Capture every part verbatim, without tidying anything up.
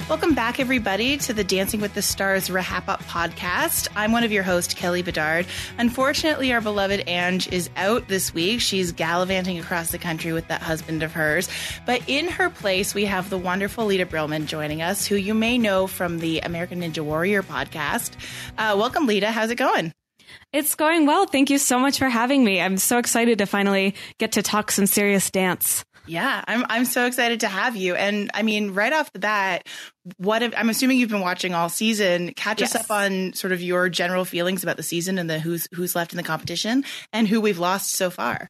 Welcome back, everybody, to the Dancing with the Stars Wrap Up podcast. I'm one of your hosts, Kelly Bedard. Unfortunately, our beloved Ange is out this week. She's gallivanting across the country with that husband of hers. But in her place, we have the wonderful Lita Brillman joining us, who you may know from the American Ninja Warrior podcast. Uh, welcome, Lita. How's it going? It's going well. Thank you so much for having me. I'm so excited to finally get to talk some serious dance. Yeah, I'm I'm so excited to have you. And I mean, right off the bat, what if, I'm assuming you've been watching all season. Catch Yes. us up on sort of your general feelings about the season and the who's who's left in the competition and who we've lost so far.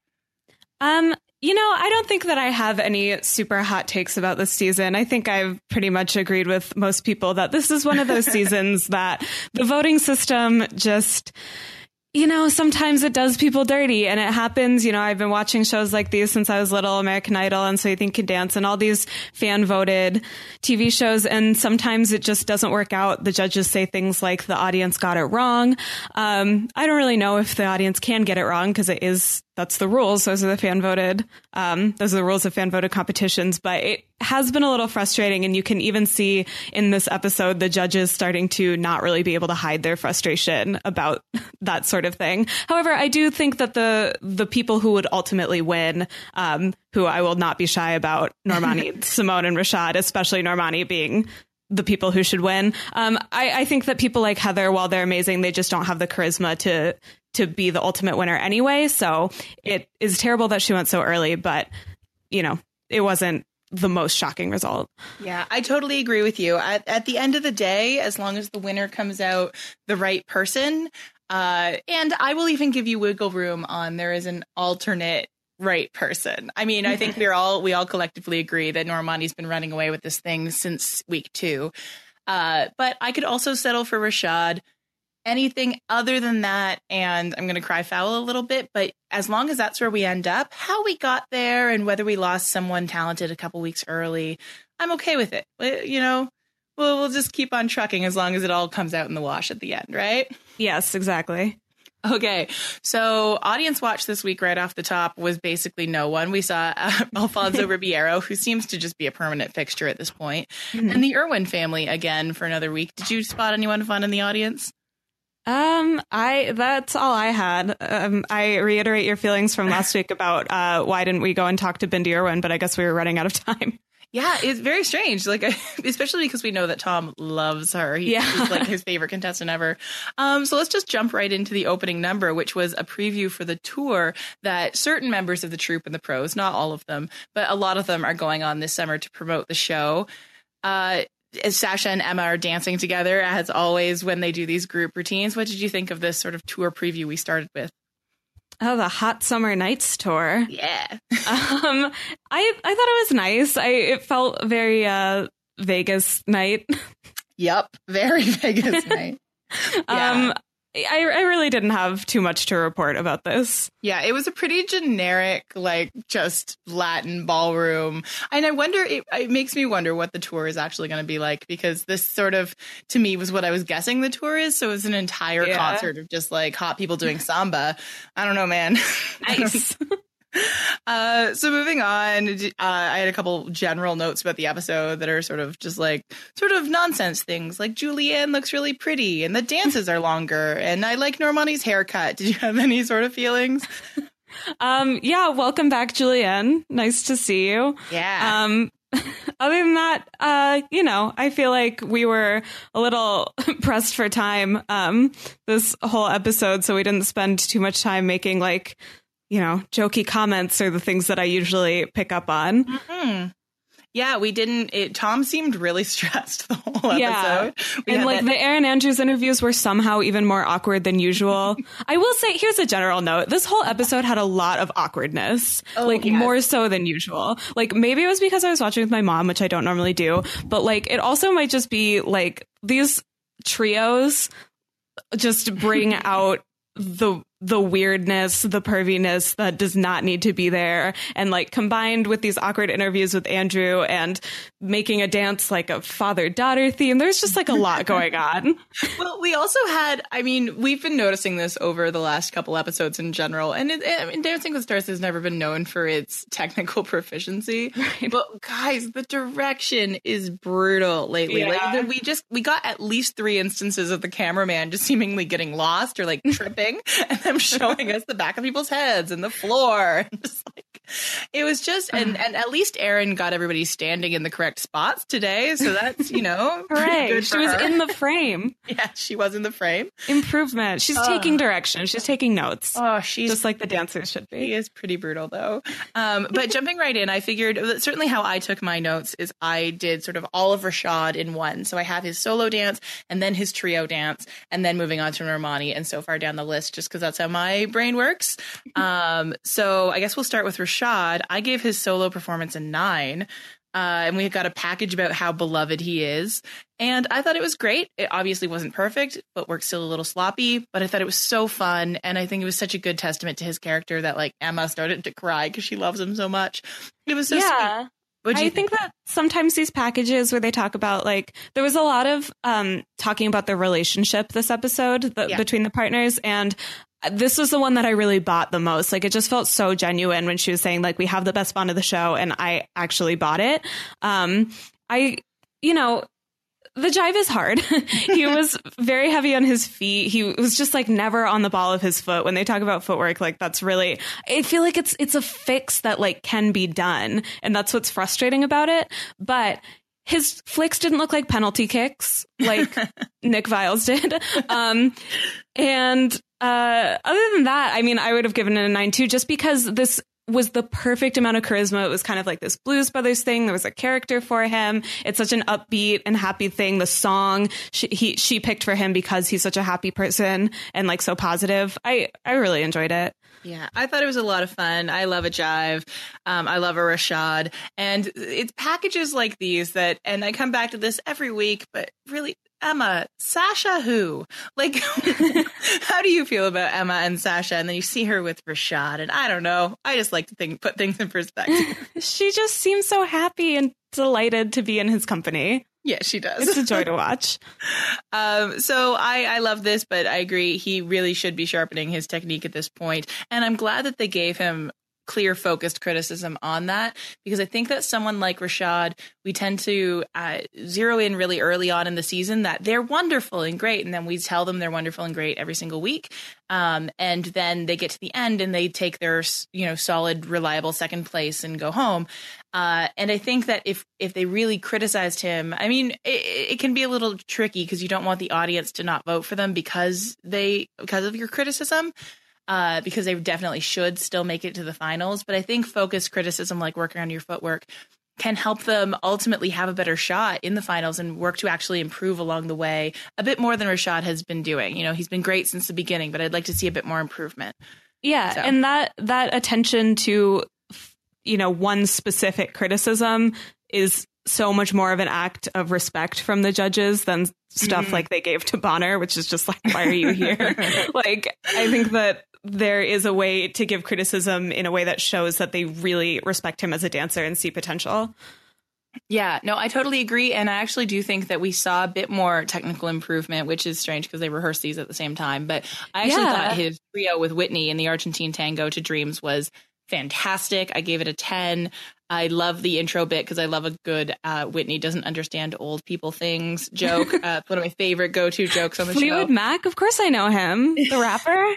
Um, you know, I don't think that I have any super hot takes about this season. I think I've pretty much agreed with most people that this is one of those seasons that the voting system just, you know, sometimes it does people dirty, and it happens. You know, I've been watching shows like these since I was little, American Idol and So You Think You Can Dance, and all these fan voted T V shows. And sometimes it just doesn't work out. The judges say things like the audience got it wrong. Um, I don't really know if the audience can get it wrong because it is, that's the rules. Those are the fan voted. Um, those are the rules of fan voted competitions. But it has been a little frustrating. And you can even see in this episode, the judges starting to not really be able to hide their frustration about that sort of thing. However, I do think that the the people who would ultimately win, um, who I will not be shy about, Normani, Simone, and Rashad, especially Normani being the people who should win. Um, I, I think that people like Heather, while they're amazing, they just don't have the charisma to to be the ultimate winner anyway. So it is terrible that she went so early, but, you know, it wasn't the most shocking result. Yeah, I totally agree with you. At, at the end of the day, as long as the winner comes out the right person, uh, and I will even give you wiggle room on there is an alternate right person. I mean, I think we're all we all collectively agree that Normani's been running away with this thing since week two. Uh, but I could also settle for Rashad. Anything other than that, and I'm going to cry foul a little bit, but as long as that's where we end up, how we got there and whether we lost someone talented a couple weeks early, I'm okay with it. You know, we'll, we'll just keep on trucking as long as it all comes out in the wash at the end, right? Yes, exactly. Okay, so audience watch this week right off the top was basically no one. We saw uh, Alfonso Ribeiro, who seems to just be a permanent fixture at this point, mm-hmm. and the Irwin family again for another week. Did you spot anyone fun in the audience? Um, I, that's all I had. Um, I reiterate your feelings from last week about, uh, why didn't we go and talk to Bindi Irwin, but I guess we were running out of time. Yeah, it's very strange. Like, especially because we know that Tom loves her. He, yeah. He's like his favorite contestant ever. Um, so let's just jump right into the opening number, which was a preview for the tour that certain members of the troupe and the pros, not all of them, but a lot of them are going on this summer to promote the show. Uh, As Sasha and Emma are dancing together, as always, when they do these group routines. What did you think of this sort of tour preview we started with? Oh, the Hot Summer Nights tour. Yeah. um, I I thought it was nice. I it felt very uh, Vegas night. Yep, very Vegas night. Yeah. Um, I, I really didn't have too much to report about this. Yeah, it was a pretty generic, like, just Latin ballroom. And I wonder, it, it makes me wonder what the tour is actually going to be like, because this sort of, to me, was what I was guessing the tour is. So it's an entire yeah. concert of just, like, hot people doing samba. I don't know, man. Nice. Uh, so moving on, uh, I had a couple general notes about the episode that are sort of just like sort of nonsense things, like Julianne looks really pretty and the dances are longer and I like Normani's haircut. Did you have any sort of feelings? Um, yeah, welcome back, Julianne. Nice to see you. Yeah. Um, other than that, uh, you know, I feel like we were a little pressed for time um, this whole episode, so we didn't spend too much time making like, you know, jokey comments or the things that I usually pick up on. Mm-hmm. Yeah, we didn't. It, Tom seemed really stressed the whole episode. Yeah. We and like that- the Erin Andrews interviews were somehow even more awkward than usual. I will say, here's a general note. This whole episode had a lot of awkwardness, oh, like yes. more so than usual. Like maybe it was because I was watching with my mom, which I don't normally do. But like it also might just be like these trios just bring out the the weirdness, the perviness that does not need to be there. And like combined with these awkward interviews with Andrew and making a dance like a father-daughter theme, there's just like a lot going on. Well, we also had, I mean, we've been noticing this over the last couple episodes in general. And it, I mean, Dancing with Stars has never been known for its technical proficiency. Right. But guys, the direction is brutal lately. Yeah. Like we just, we got at least three instances of the cameraman just seemingly getting lost or like tripping. And them showing us the back of people's heads and the floor. And just like, it was just, and, and at least Erin got everybody standing in the correct spots today. So that's, you know, hooray. Good she was her. in the frame. Yeah, she was in the frame. Improvement. She's uh, taking direction. She's taking notes. Oh, she's just like the dancers should be. She is pretty brutal though. Um, but jumping right in, I figured certainly how I took my notes is I did sort of all of Rashad in one. So I have his solo dance and then his trio dance and then moving on to Normani and so far down the list just because that's how my brain works. Um, so I guess we'll start with Rashad. I gave his solo performance a nine. Uh, and we got a package about how beloved he is. And I thought it was great. It obviously wasn't perfect, footwork's still a little sloppy, but I thought it was so fun. And I think it was such a good testament to his character that like Emma started to cry because she loves him so much. It was so yeah. sweet. What'd you I think? think that sometimes these packages where they talk about like there was a lot of um, talking about the relationship this episode the, yeah. between the partners. And this was the one that I really bought the most. Like it just felt so genuine when she was saying like we have the best bond of the show. And I actually bought it. Um, I, you know, the jive is hard. He was very heavy on his feet. He was just like never on the ball of his foot. When they talk about footwork, like that's really, I feel like it's it's a fix that like can be done. And that's what's frustrating about it. But his flicks didn't look like penalty kicks like Nick Viles did. Um, and uh, other than that, I mean, I would have given it a nine too, just because this was the perfect amount of charisma. It was kind of like this Blues Brothers thing. There was a character for him. It's such an upbeat and happy thing. The song she, he, she picked for him because he's such a happy person and like so positive. I, I really enjoyed it. Yeah, I thought it was a lot of fun. I love a jive. Um, I love a Rashad. And it's packages like these that, and I come back to this every week, but really, Emma, Sasha who? Like, how do you feel about Emma and Sasha? And then you see her with Rashad, and I don't know. I just like to think, put things in perspective. She just seems so happy and delighted to be in his company. Yeah, she does. It's a joy to watch. um, so I, I love this, but I agree. He really should be sharpening his technique at this point. And I'm glad that they gave him clear, focused criticism on that, because I think that someone like Rashad, we tend to uh, zero in really early on in the season that they're wonderful and great. And then we tell them they're wonderful and great every single week. Um, and then they get to the end and they take their, you know, solid, reliable second place and go home. Uh, and I think that if if they really criticized him, I mean, it, it can be a little tricky because you don't want the audience to not vote for them because they because of your criticism. Uh, because they definitely should still make it to the finals. But I think focused criticism, like working on your footwork, can help them ultimately have a better shot in the finals and work to actually improve along the way a bit more than Rashad has been doing. You know, he's been great since the beginning, but I'd like to see a bit more improvement. Yeah. So. And that that attention to, you know, one specific criticism is so much more of an act of respect from the judges than stuff mm-hmm. like they gave to Bonner, which is just like, why are you here? Like, I think that there is a way to give criticism in a way that shows that they really respect him as a dancer and see potential. Yeah, no, I totally agree. And I actually do think that we saw a bit more technical improvement, which is strange because they rehearsed these at the same time. But I actually yeah. thought his trio with Whitney in the Argentine Tango to Dreams was fantastic. I gave it a ten. I love the intro bit because I love a good uh, Whitney doesn't understand old people things joke. Uh, one of my favorite go-to jokes on the Fleetwood show. Fleetwood Mac, of course I know him, the rapper.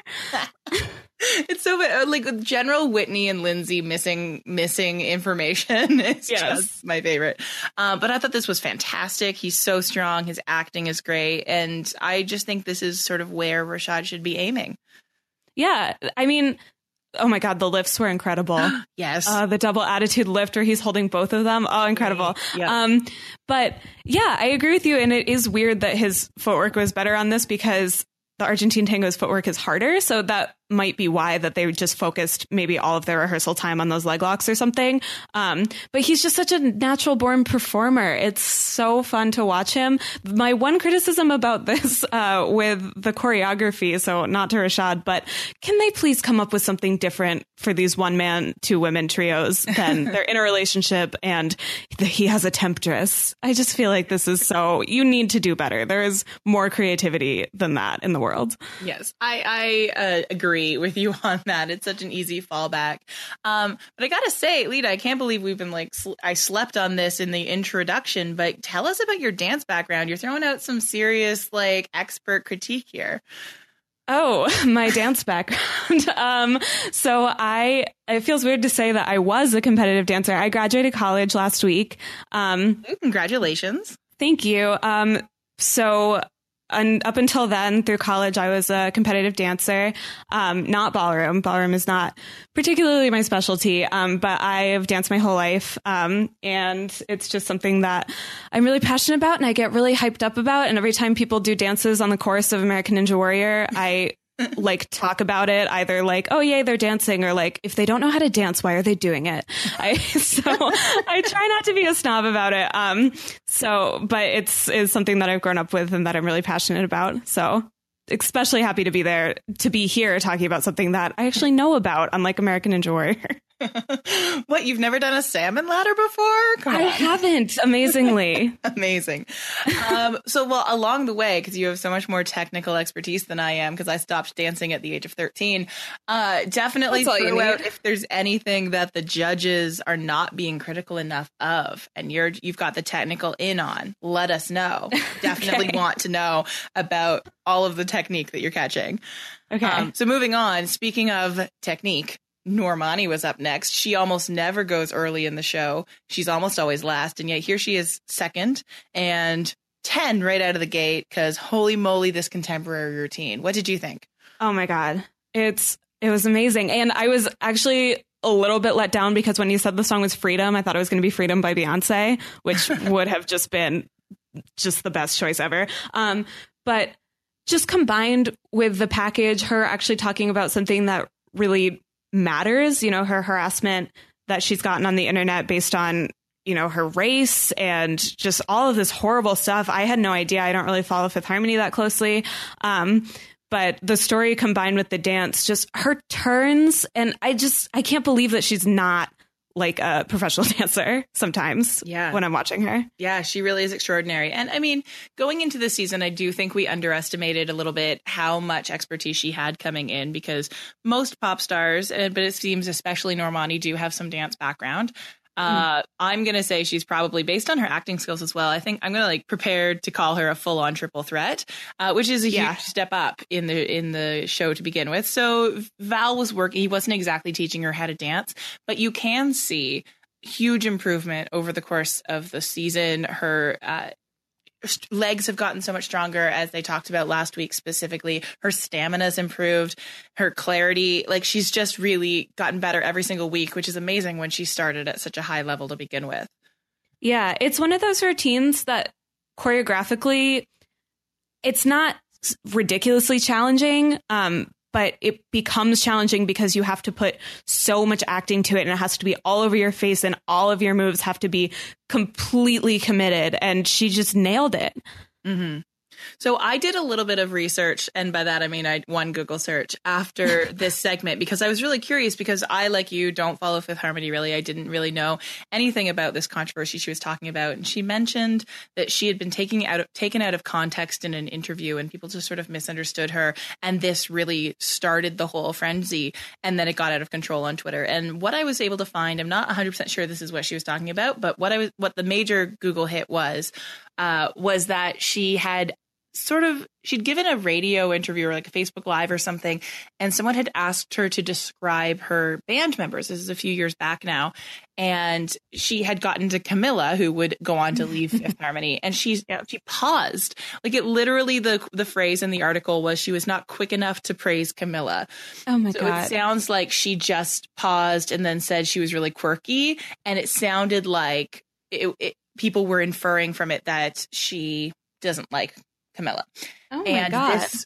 It's so like with General Whitney and Lindsay missing missing information. It's yes. just my favorite. Um, but I thought this was fantastic. He's so strong. His acting is great, and I just think this is sort of where Rashad should be aiming. Yeah, I mean. Oh my God, the lifts were incredible. Yes. Uh, the double attitude lift where he's holding both of them. Oh, incredible. Yep. Um, but yeah, I agree with you. And it is weird that his footwork was better on this because the Argentine Tango's footwork is harder. So that might be why that they just focused maybe all of their rehearsal time on those leg locks or something. Um, but he's just such a natural born performer. It's so fun to watch him. My one criticism about this uh, with the choreography, so not to Rashad, but can they please come up with something different for these one man, two women trios than they're in a relationship and he has a temptress? I just feel like this is so, you need to do better. There is more creativity than that in the world. Yes, I, I uh, agree with you on that. It's such an easy fallback. Um, but I gotta say, Lita, I can't believe we've been like, sl- I slept on this in the introduction, but tell us about your dance background. You're throwing out some serious, like, expert critique here. Oh, my dance background. um, so I, it feels weird to say that I was a competitive dancer. I graduated college last week. Um, Ooh, congratulations. Thank you. Um, so And up until then, through college, I was a competitive dancer, um, not ballroom. Ballroom is not particularly my specialty, um, but I've danced my whole life. Um, and it's just something that I'm really passionate about and I get really hyped up about. And every time people do dances on the chorus of American Ninja Warrior, I like talk about it, either like, oh, yay, they're dancing, or like, if they don't know how to dance, why are they doing it? I, so I try not to be a snob about it. Um, so, but it's is something that I've grown up with and that I'm really passionate about. So especially happy to be there, to be here talking about something that I actually know about, unlike American Ninja Warrior. What, you've never done a salmon ladder before? Come on. I haven't, amazingly. Amazing. Um, so, well, along the way, because you have so much more technical expertise than I am, because I stopped dancing at the age of thirteen, uh, definitely throw out if there's anything that the judges are not being critical enough of, and you're you've got the technical in on. Let us know. Definitely okay. Want to know about all of the technique that you're catching. Okay. Um, so moving on. Speaking of technique. Normani was up next. She almost never goes early in the show. She's almost always last. And yet here she is second and ten right out of the gate, because holy moly, this contemporary routine. What did you think? Oh, my God. It's it was amazing. And I was actually a little bit let down because when you said the song was Freedom, I thought it was going to be Freedom by Beyonce, which would have just been just the best choice ever. Um, but just combined with the package, her actually talking about something that really matters, you know, her harassment that she's gotten on the internet based on, you know, her race and just all of this horrible stuff. I had no idea. I don't really follow Fifth Harmony that closely. Um, but the story combined with the dance, just her turns. And I just, I can't believe that she's not like a professional dancer sometimes. Yeah. When I'm watching her. Yeah, she really is extraordinary. And I mean, going into the season, I do think we underestimated a little bit how much expertise she had coming in, because most pop stars, but it seems especially Normani, do have some dance background. Uh, mm. I'm going to say she's probably, based on her acting skills as well, I think I'm going to like prepared to call her a full on triple threat, uh, which is a yeah. huge step up in the in the show to begin with. So Val was working. He wasn't exactly teaching her how to dance, but you can see huge improvement over the course of the season. Her uh, legs have gotten so much stronger, as they talked about last week specifically. Her stamina's improved, her clarity, like she's just really gotten better every single week, which is amazing when she started at such a high level to begin with. Yeah, it's one of those routines that choreographically, it's not ridiculously challenging, um, but it becomes challenging because you have to put so much acting to it, and it has to be all over your face, and all of your moves have to be completely committed. And she just nailed it. Mm-hmm. So I did a little bit of research, and by that I mean I one Google search after this segment, because I was really curious, because I, like you, don't follow Fifth Harmony really. I didn't really know anything about this controversy she was talking about, and she mentioned that she had been taken out of, taken out of context in an interview, and people just sort of misunderstood her, and this really started the whole frenzy, and then it got out of control on Twitter. And what I was able to find, I'm not one hundred percent sure this is what she was talking about, but what I was what the major Google hit was uh, was that she had sort of, she'd given a radio interview or like a Facebook Live or something, and someone had asked her to describe her band members. This is a few years back now. And she had gotten to Camilla, who would go on to leave Fifth Harmony. And she's, yeah, she paused. Like it literally, the the phrase in the article was she was not quick enough to praise Camilla. Oh my so God. It sounds like she just paused and then said she was really quirky. And it sounded like it, it, people were inferring from it that she doesn't like Camilla. Oh my and God. this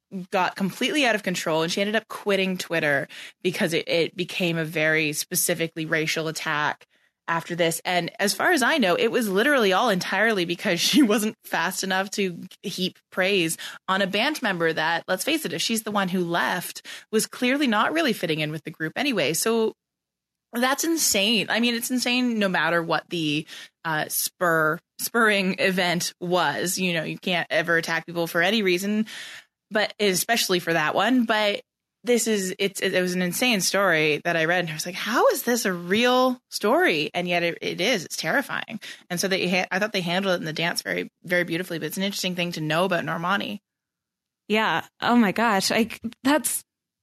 got completely out of control, and she ended up quitting Twitter because it, it became a very specifically racial attack after this. And as far as I know, it was literally all entirely because she wasn't fast enough to heap praise on a band member that, let's face it, if she's the one who left, was clearly not really fitting in with the group anyway. So that's insane. I mean, it's insane no matter what the uh, spur spurring event was. You know, you can't ever attack people for any reason, but especially for that one. But this is it's it was an insane story that I read, and I was like, how is this a real story? And yet it, it is. It's terrifying. And so they ha- I thought they handled it in the dance very, very beautifully. But it's an interesting thing to know about Normani. Yeah. Oh my gosh. Like that's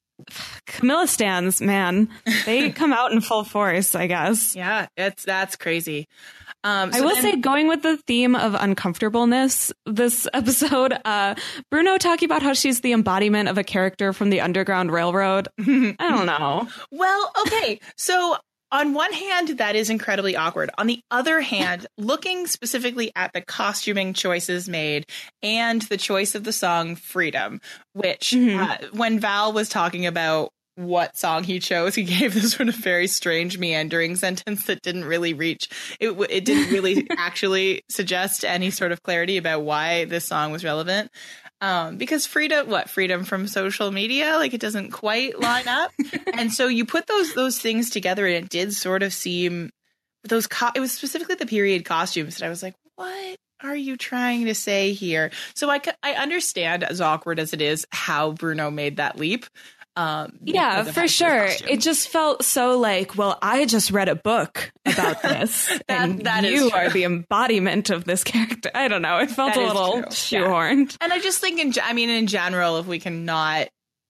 Camilla stans, man. They come out in full force, I guess. Yeah, it's that's crazy. Um, so I will then, say, going with the theme of uncomfortableness this episode, uh, Bruno talking about how she's the embodiment of a character from the Underground Railroad. I don't know. Well, okay. So on one hand, that is incredibly awkward. On the other hand, looking specifically at the costuming choices made and the choice of the song Freedom, which mm-hmm. uh, when Val was talking about what song he chose, he gave this sort of very strange meandering sentence that didn't really reach it. It didn't really actually suggest any sort of clarity about why this song was relevant. Um, because freedom, what freedom from social media, like it doesn't quite line up. And so you put those, those things together and it did sort of seem those, co- it was specifically the period costumes that I was like, what are you trying to say here? So I, I understand, as awkward as it is, how Bruno made that leap. Um, yeah, for sure. It just felt so like, well, I just read a book about this, that, and that you are the embodiment of this character. I don't know. It felt that a little shoehorned. Yeah. And I just think, in, I mean, in general, if we can not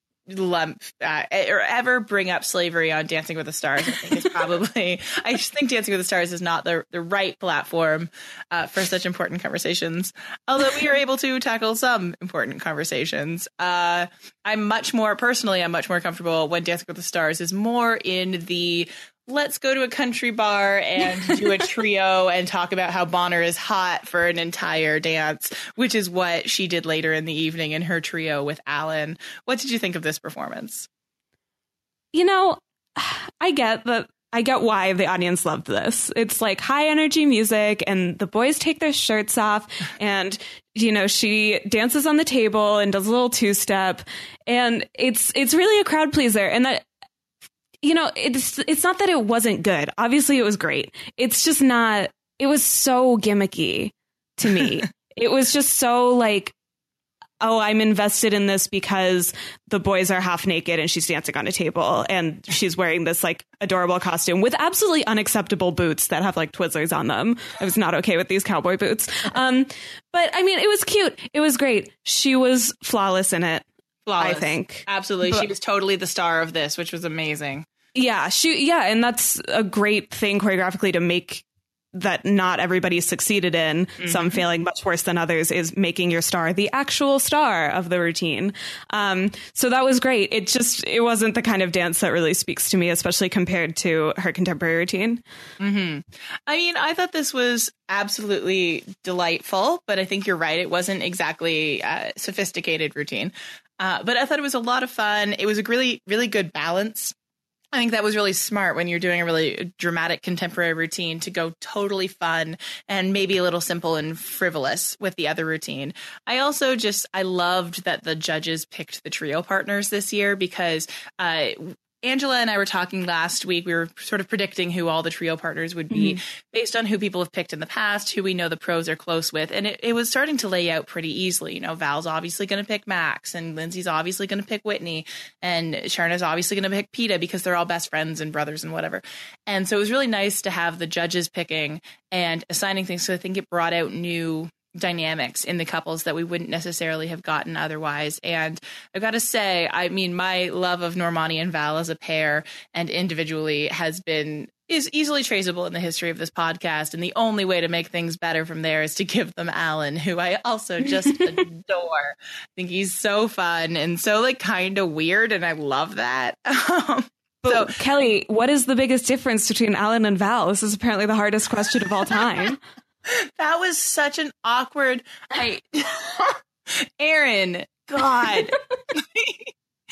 lump uh, or ever bring up slavery on Dancing with the Stars, I think is probably, I just think Dancing with the Stars is not the, the right platform uh, for such important conversations. Although we are able to tackle some important conversations. Uh, I'm much more, personally, I'm much more comfortable when Dancing with the Stars is more in the let's go to a country bar and do a trio and talk about how Bonner is hot for an entire dance, which is what she did later in the evening in her trio with Alan. What did you think of this performance? You know, I get that. I get why the audience loved this. It's like high energy music and the boys take their shirts off and, you know, she dances on the table and does a little two step, and it's it's really a crowd pleaser. And that, you know, it's it's not that it wasn't good. Obviously, it was great. It's just not. It was so gimmicky to me. It was just so like, oh, I'm invested in this because the boys are half naked and she's dancing on a table and she's wearing this like adorable costume with absolutely unacceptable boots that have like Twizzlers on them. I was not okay with these cowboy boots. Um, but I mean, it was cute. It was great. She was flawless in it. Flawless. I think. Absolutely. But she was totally the star of this, which was amazing. Yeah, she yeah, and that's a great thing choreographically to make that not everybody succeeded in, mm-hmm. some failing much worse than others, is making your star the actual star of the routine. Um, so that was great. It just, it wasn't the kind of dance that really speaks to me, especially compared to her contemporary routine. Mm-hmm. I mean, I thought this was absolutely delightful, but I think you're right. It wasn't exactly a sophisticated routine. Uh, but I thought it was a lot of fun. It was a really, really good balance. I think that was really smart when you're doing a really dramatic contemporary routine to go totally fun and maybe a little simple and frivolous with the other routine. I also just, I loved that the judges picked the trio partners this year because uh, Angela and I were talking last week. We were sort of predicting who all the trio partners would be mm-hmm. based on who people have picked in the past, who we know the pros are close with. And it, it was starting to lay out pretty easily. You know, Val's obviously going to pick Max and Lindsay's obviously going to pick Whitney and Sharna's obviously going to pick Peta because they're all best friends and brothers and whatever. And so it was really nice to have the judges picking and assigning things. So I think it brought out new dynamics in the couples that we wouldn't necessarily have gotten otherwise. And I've got to say, I mean, my love of Normani and Val as a pair and individually has been is easily traceable in the history of this podcast. And the only way to make things better from there is to give them Alan, who I also just adore. I think he's so fun and so like kind of weird. And I love that. Um, so Kelly, what is the biggest difference between Alan and Val? This is apparently the hardest question of all time. That was such an awkward. I, Aaron, God,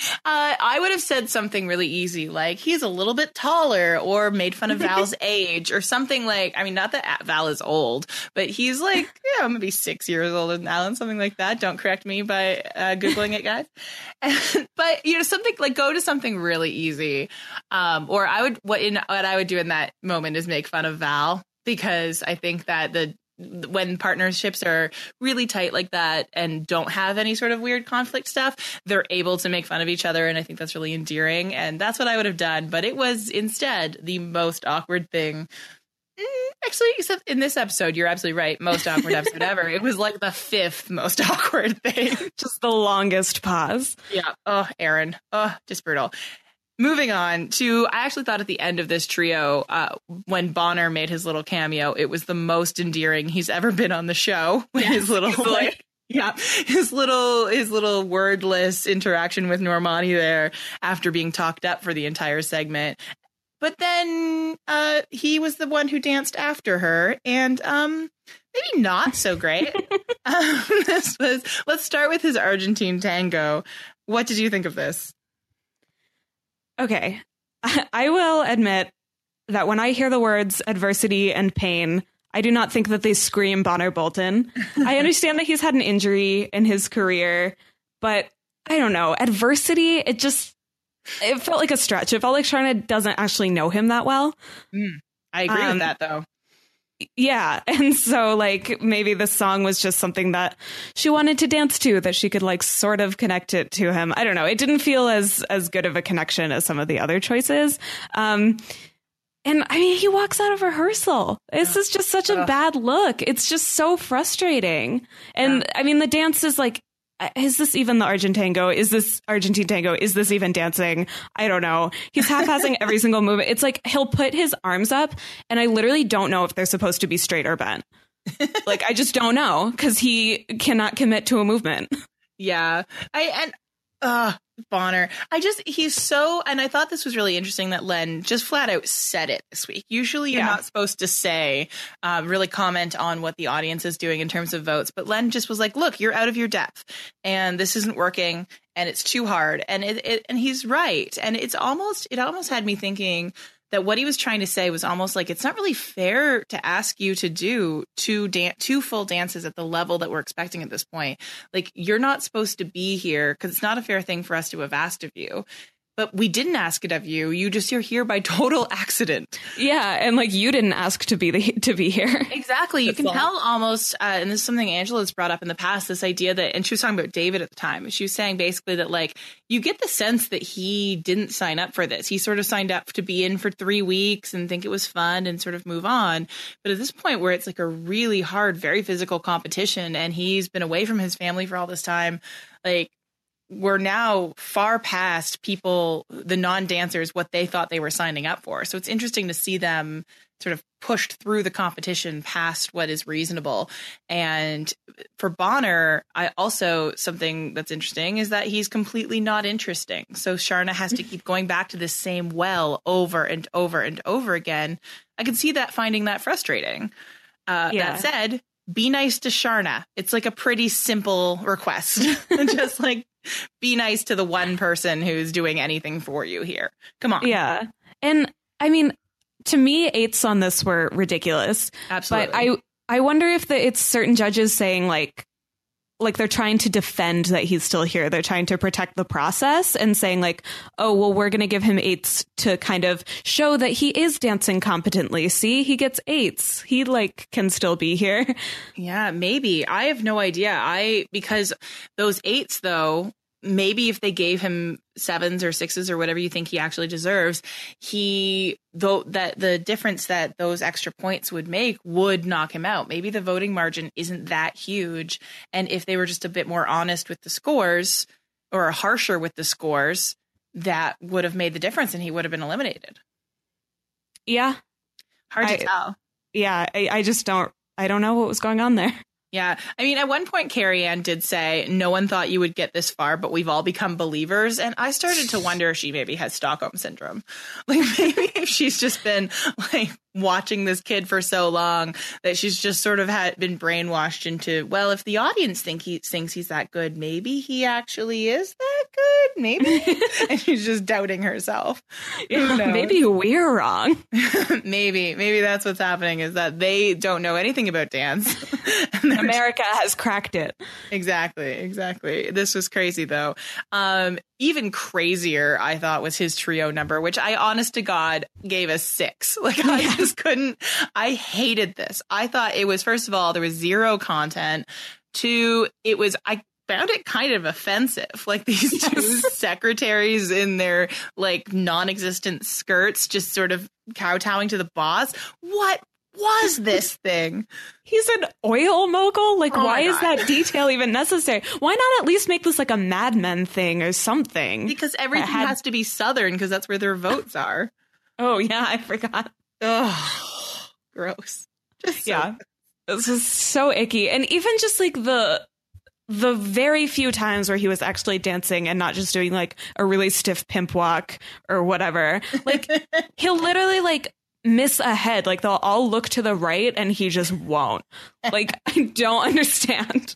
Uh, I would have said something really easy, like he's a little bit taller, or made fun of Val's age, or something like, I mean, not that Val is old, but he's like, yeah, maybe six years older than Alan, something like that. Don't correct me by uh, Googling it, guys. And, but, you know, something like go to something really easy. Um, or I would, what, in, what I would do in that moment is make fun of Val, because I think that the when partnerships are really tight like that and don't have any sort of weird conflict stuff, they're able to make fun of each other. And I think that's really endearing. And that's what I would have done. But it was instead the most awkward thing. Actually, except in this episode, you're absolutely right. Most awkward episode ever. It was like the fifth most awkward thing. Just the longest pause. Yeah. Oh, Aaron. Oh, just brutal. Moving on to, I actually thought at the end of this trio, uh, when Bonner made his little cameo, it was the most endearing he's ever been on the show. With yes, his little, like, yeah, his little, his little wordless interaction with Normani there after being talked up for the entire segment. But then uh, he was the one who danced after her, and um, maybe not so great. um, this was. Let's start with his Argentine tango. What did you think of this? Okay, I will admit that when I hear the words adversity and pain, I do not think that they scream Bonner Bolton. I understand that he's had an injury in his career, but I don't know. Adversity, it just, it felt like a stretch. It felt like Sharna doesn't actually know him that well. Mm, I agree um, with that, though. Yeah. And so like maybe this song was just something that she wanted to dance to, that she could like sort of connect it to him. I don't know. It didn't feel as as good of a connection as some of the other choices. Um, and I mean, he walks out of rehearsal. This is just such a bad look. It's just so frustrating. And I mean, the dance is like, is this even the Argentine tango? Is this Argentine tango? Is this even dancing? I don't know. He's half-assing every single movement. It's like he'll put his arms up and I literally don't know if they're supposed to be straight or bent. Like, I just don't know because he cannot commit to a movement. Yeah. I and uh Bonner. I just, he's so, and I thought this was really interesting that Len just flat out said it this week. Usually you're yeah. not supposed to say, uh, really comment on what the audience is doing in terms of votes. But Len just was like, look, you're out of your depth and this isn't working and it's too hard. And it, it and he's right. And it's almost, it almost had me thinking that what he was trying to say was almost like, it's not really fair to ask you to do two dan- two full dances at the level that we're expecting at this point. Like, you're not supposed to be here because it's not a fair thing for us to have asked of you. But we didn't ask it of you. You just, you're here by total accident. Yeah. And like, you didn't ask to be the, to be here. Exactly. You can tell almost, uh, and this is something Angela's brought up in the past, this idea that, and she was talking about David at the time. She was saying basically that like, you get the sense that he didn't sign up for this. He sort of signed up to be in for three weeks and think it was fun and sort of move on. But at this point where it's like a really hard, very physical competition and he's been away from his family for all this time, like, we're now far past people, the non-dancers, what they thought they were signing up for. So it's interesting to see them sort of pushed through the competition past what is reasonable. And for Bonner, I also, something that's interesting is that he's completely not interesting. So Sharna has to keep going back to this same well over and over and over again. I can see that, finding that frustrating. Uh, yeah. That said, be nice to Sharna. It's like a pretty simple request. Just like, be nice to the one person who's doing anything for you here. Come on. Yeah. And I mean, to me, eights on this were ridiculous. Absolutely. But I, I wonder if the, it's certain judges saying like, like they're trying to defend that he's still here. They're trying to protect the process and saying like, oh, well, we're going to give him eights to kind of show that he is dancing competently. See, he gets eights. He like can still be here. Yeah, maybe. I have no idea. I, because those eights though, maybe if they gave him sevens or sixes or whatever you think he actually deserves, he, though, that the difference that those extra points would make would knock him out. Maybe the voting margin isn't that huge. And if they were just a bit more honest with the scores or harsher with the scores, that would have made the difference and he would have been eliminated. Yeah. Hard to I, tell. Yeah. I, I just don't, I don't know what was going on there. Yeah. I mean, at one point, Carrie Ann did say, no one thought you would get this far, but we've all become believers. And I started to wonder if she maybe has Stockholm syndrome. Like maybe if she's just been like watching this kid for so long that she's just sort of had been brainwashed into, well, if the audience think he thinks he's that good, maybe he actually is that good? Maybe. And she's just doubting herself. Yeah, maybe we're wrong. maybe. Maybe that's what's happening, is that they don't know anything about dance. America has cracked it. Exactly. Exactly. This was crazy, though. Um, even crazier, I thought, was his trio number, which I, honest to God, gave a six. Like, I yeah. just couldn't. I hated this. I thought it was, first of all, there was zero content. Two, it was, I found it kind of offensive. Like, these two secretaries in their, like, non-existent skirts just sort of kowtowing to the boss. What was this thing? He's an oil mogul? Like, oh why is that detail even necessary? Why not at least make this like a Mad Men thing or something? Because everything had... has to be Southern, because that's where their votes are. Oh, yeah, I forgot. Oh, gross. Just so yeah. This is so icky. And even just like the the very few times where he was actually dancing and not just doing like a really stiff pimp walk or whatever, like he'll literally like miss a head. Like, they'll all look to the right and he just won't. Like, I don't understand.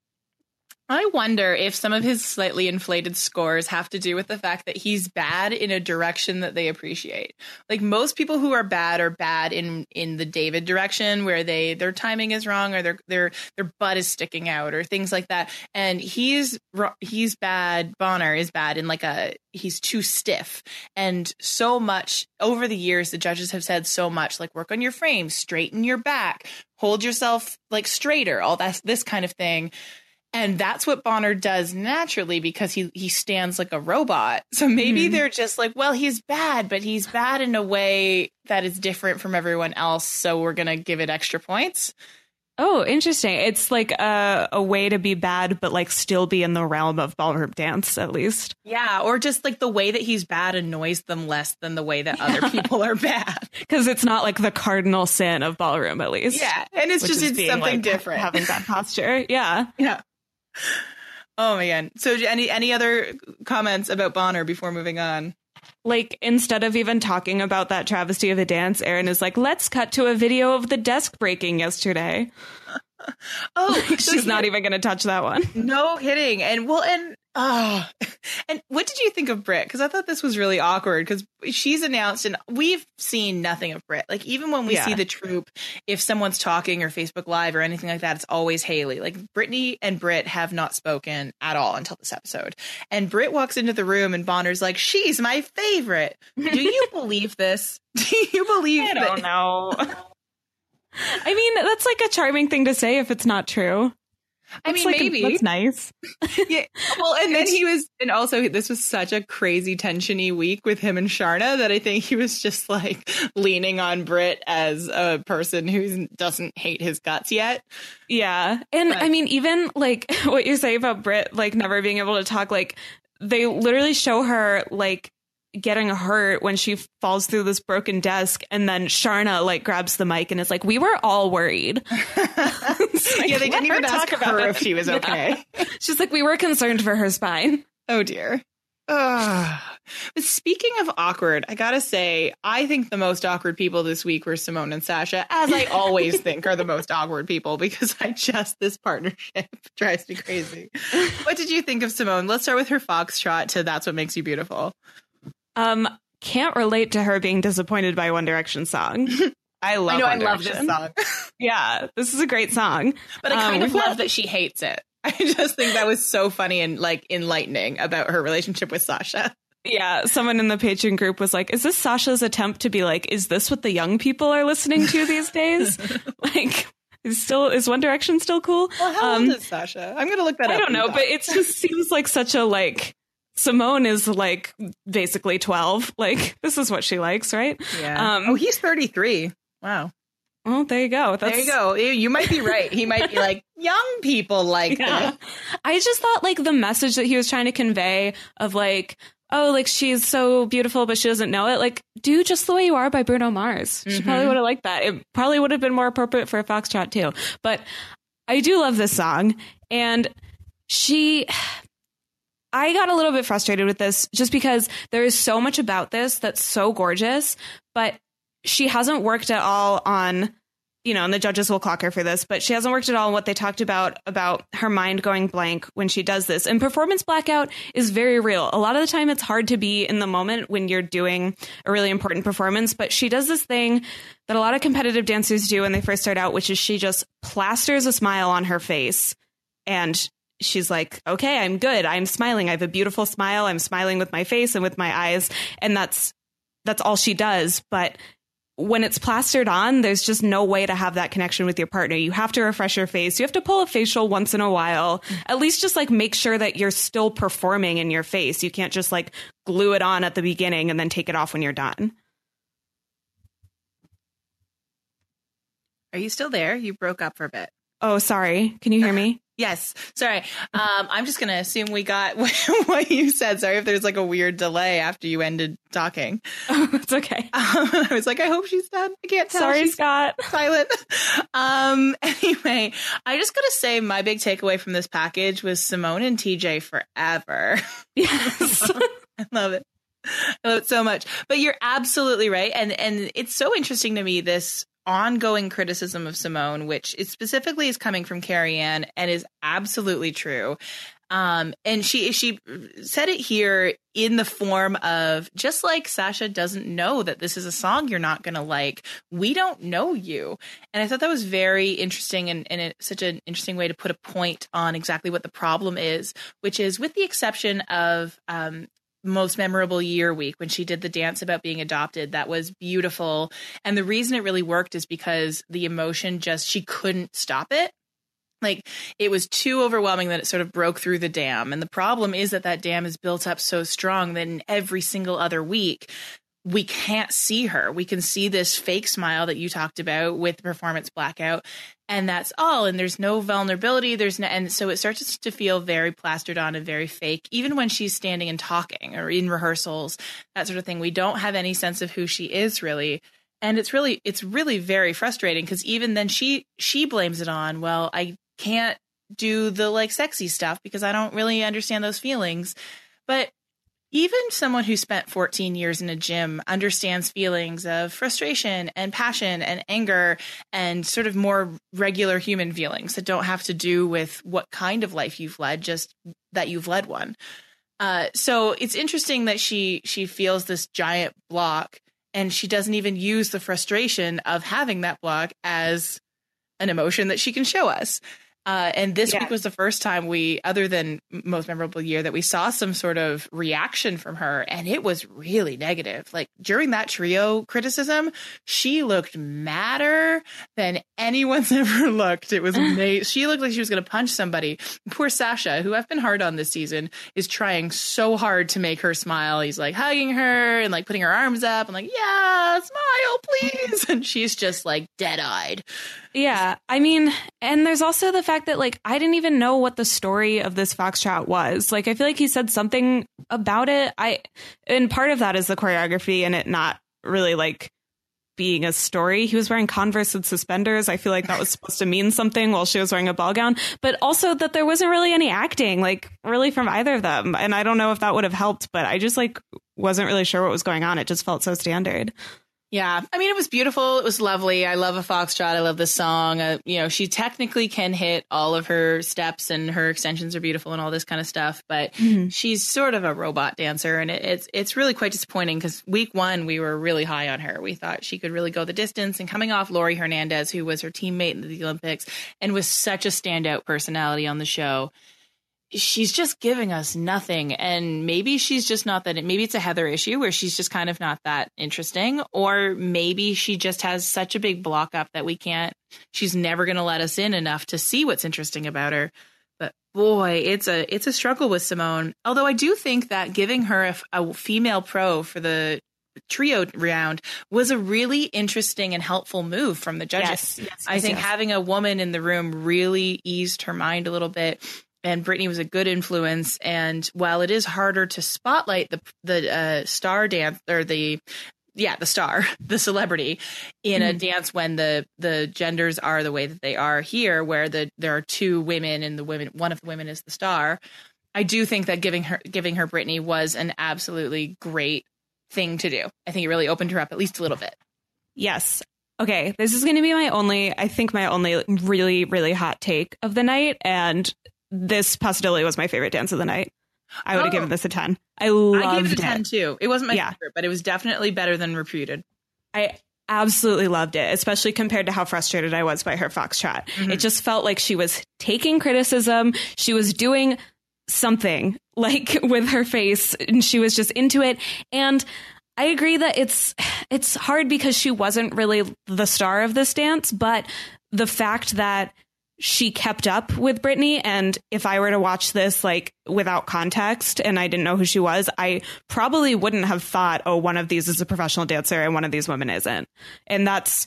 I wonder if some of his slightly inflated scores have to do with the fact that he's bad in a direction that they appreciate. Like, most people who are bad are bad in, in the David direction, where they their timing is wrong, or their their their butt is sticking out, or things like that. And he's he's bad. Bonner is bad in like a he's too stiff. And so much over the years, the judges have said so much, like, work on your frame, straighten your back, hold yourself like straighter, all that this kind of thing. And that's what Bonner does naturally, because he, he stands like a robot. So maybe mm-hmm. they're just like, well, he's bad, but he's bad in a way that is different from everyone else. So we're going to give it extra points. Oh, interesting. It's like a, a way to be bad, but like still be in the realm of ballroom dance, at least. Yeah. Or just like the way that he's bad annoys them less than the way that yeah. other people are bad. Because it's not like the cardinal sin of ballroom, at least. Yeah. And it's just it's something like, different. Having that posture. Yeah. Yeah. Oh my God. So any any other comments about Bonner before moving on? Like, instead of even talking about that travesty of a dance, Erin is like, let's cut to a video of the desk breaking yesterday. Oh, like, she's not even going to touch that one. No kidding. And well, and oh, and what did you think of Britt? Because I thought this was really awkward, because she's announced, and we've seen nothing of Britt. Like, even when we yeah. see the troupe, if someone's talking or Facebook Live or anything like that, it's always Haley. Like, Brittany and Britt have not spoken at all until this episode. And Britt walks into the room and Bonner's like, she's my favorite. Do you believe this? Do you believe I that? don't know. I mean, that's like a charming thing to say if it's not true. I mean, like, maybe. That's nice. Yeah. Well, and then he was, and also this was such a crazy tensiony week with him and Sharna that I think he was just like leaning on Britt as a person who doesn't hate his guts yet. Yeah. And but. I mean, even like what you say about Britt, like never being able to talk, like they literally show her like getting hurt when she falls through this broken desk, and then Sharna like grabs the mic and is like, we were all worried. Like, yeah, they didn't even ask her if she was okay. Yeah. She's like, we were concerned for her spine. Oh dear. Ugh. But speaking of awkward, I gotta say, I think the most awkward people this week were Simone and Sasha, as I always think are the most awkward people, because I just, this partnership drives me crazy. What did you think of Simone? Let's start with her foxtrot to That's What Makes You Beautiful. Um, can't relate to her being disappointed by One Direction song. I love I know, One I love Direction. this song. Yeah, this is a great song. But I kind um, of love that she hates it. I just think that was so funny and like enlightening about her relationship with Sasha. Yeah, someone in the Patreon group was like, is this Sasha's attempt to be like, is this what the young people are listening to these days? Like, is still is One Direction still cool? Well, how um, old is Sasha? I'm gonna look that I up. I don't know, but it just seems like such a like Simone is like basically twelve. Like, this is what she likes, right? Yeah. Um, oh, he's thirty-three. Wow. Well, there you go. That's... There you go. You might be right. He might be like, young people like yeah. that. I just thought like the message that he was trying to convey of like, oh, like she's so beautiful, but she doesn't know it. Like, do Just the Way You Are by Bruno Mars. Mm-hmm. She probably would have liked that. It probably would have been more appropriate for a foxtrot too. But I do love this song. And she... I got a little bit frustrated with this just because there is so much about this that's so gorgeous, but she hasn't worked at all on you know, and the judges will clock her for this, but she hasn't worked at all on what they talked about, about her mind going blank when she does this. And performance blackout is very real. A lot of the time it's hard to be in the moment when you're doing a really important performance, but she does this thing that a lot of competitive dancers do when they first start out, which is she just plasters a smile on her face. And she's like, okay, I'm good. I'm smiling. I have a beautiful smile. I'm smiling with my face and with my eyes. And that's, that's all she does. But when it's plastered on, there's just no way to have that connection with your partner. You have to refresh your face. You have to pull a facial once in a while. At least just like make sure that you're still performing in your face. You can't just like glue it on at the beginning and then take it off when you're done. Are you still there? You broke up for a bit. Oh, sorry. Can you hear me? Yes. Sorry. Um, I'm just going to assume we got what you said. Sorry if there's like a weird delay after you ended talking. Oh, it's okay. Um, I was like, I hope she's done. I can't tell. Sorry, she's Scott. Silent. Um, anyway, I just got to say my big takeaway from this package was Simone and T J forever. Yes. I love it. I love it so much. But you're absolutely right. And, and it's so interesting to me, this ongoing criticism of Simone, which is specifically is coming from Carrie Ann and is absolutely true. Um, and she she said it here in the form of, just like Sasha doesn't know that this is a song you're not going to like, we don't know you. And I thought that was very interesting, and, and it's such an interesting way to put a point on exactly what the problem is, which is, with the exception of um, Most Memorable Year week, when she did the dance about being adopted, that was beautiful. And the reason it really worked is because the emotion just, she couldn't stop it. Like, it was too overwhelming that it sort of broke through the dam. And the problem is that that dam is built up so strong that in every single other week, we can't see her. We can see this fake smile that you talked about with the performance blackout, and that's all. And there's no vulnerability. There's no, and so it starts to feel very plastered on and very fake, even when she's standing and talking or in rehearsals, that sort of thing. We don't have any sense of who she is really. And it's really, it's really very frustrating, because even then she, she blames it on, well, I can't do the like sexy stuff because I don't really understand those feelings. But even someone who spent fourteen years in a gym understands feelings of frustration and passion and anger and sort of more regular human feelings that don't have to do with what kind of life you've led, just that you've led one. Uh, so it's interesting that she she feels this giant block, and she doesn't even use the frustration of having that block as an emotion that she can show us. Uh, and this yeah. week was the first time we, other than Most Memorable Year, that we saw some sort of reaction from her. And it was really negative. Like, during that trio criticism, she looked madder than anyone's ever looked. It was amazing. She looked like she was going to punch somebody. Poor Sasha, who I've been hard on this season, is trying so hard to make her smile. He's like hugging her and like putting her arms up and like, yeah, smile, please. And she's just like dead eyed. Yeah, I mean, and there's also the fact that, like, I didn't even know what the story of this foxtrot was. Like, I feel like he said something about it. I, and part of that is the choreography and it not really, like, being a story. He was wearing Converse and suspenders. I feel like that was supposed to mean something while she was wearing a ball gown. But also that there wasn't really any acting, like, really from either of them. And I don't know if that would have helped, but I just, like, wasn't really sure what was going on. It just felt so standard. Yeah, I mean, it was beautiful. It was lovely. I love a foxtrot. I love this song. Uh, you know, she technically can hit all of her steps, and her extensions are beautiful and all this kind of stuff. But mm-hmm. she's sort of a robot dancer, and it, it's it's really quite disappointing, because week one we were really high on her. We thought she could really go the distance. And coming off Laurie Hernandez, who was her teammate in the Olympics and was such a standout personality on the show, she's just giving us nothing. And maybe she's just not that, maybe it's a Heather issue where she's just kind of not that interesting, or maybe she just has such a big block up that we can't, she's never going to let us in enough to see what's interesting about her. But boy, it's a, it's a struggle with Simone. Although I do think that giving her a, a female pro for the trio round was a really interesting and helpful move from the judges. Yes, yes, I yes, think yes. having a woman in the room really eased her mind a little bit. And Brittany was a good influence. And while it is harder to spotlight the the uh, star dance, or the yeah the star, the celebrity in mm-hmm. a dance when the the genders are the way that they are here, where the there are two women and the women, one of the women is the star, I do think that giving her giving her Brittany was an absolutely great thing to do. I think it really opened her up at least a little bit. Yes. Okay, this is going to be my only, I think my only really, really hot take of the night. And this possibility was my favorite dance of the night. I would have oh. given this a ten. I loved I gave it a it. ten too. It wasn't my yeah. favorite, but it was definitely better than Reputed. I absolutely loved it, especially compared to how frustrated I was by her foxtrot. Mm-hmm. It just felt like she was taking criticism. She was doing something like with her face and she was just into it. And I agree that it's it's hard because she wasn't really the star of this dance, but the fact that she kept up with Britney, and if I were to watch this like without context and I didn't know who she was, I probably wouldn't have thought, oh, one of these is a professional dancer and one of these women isn't. And that's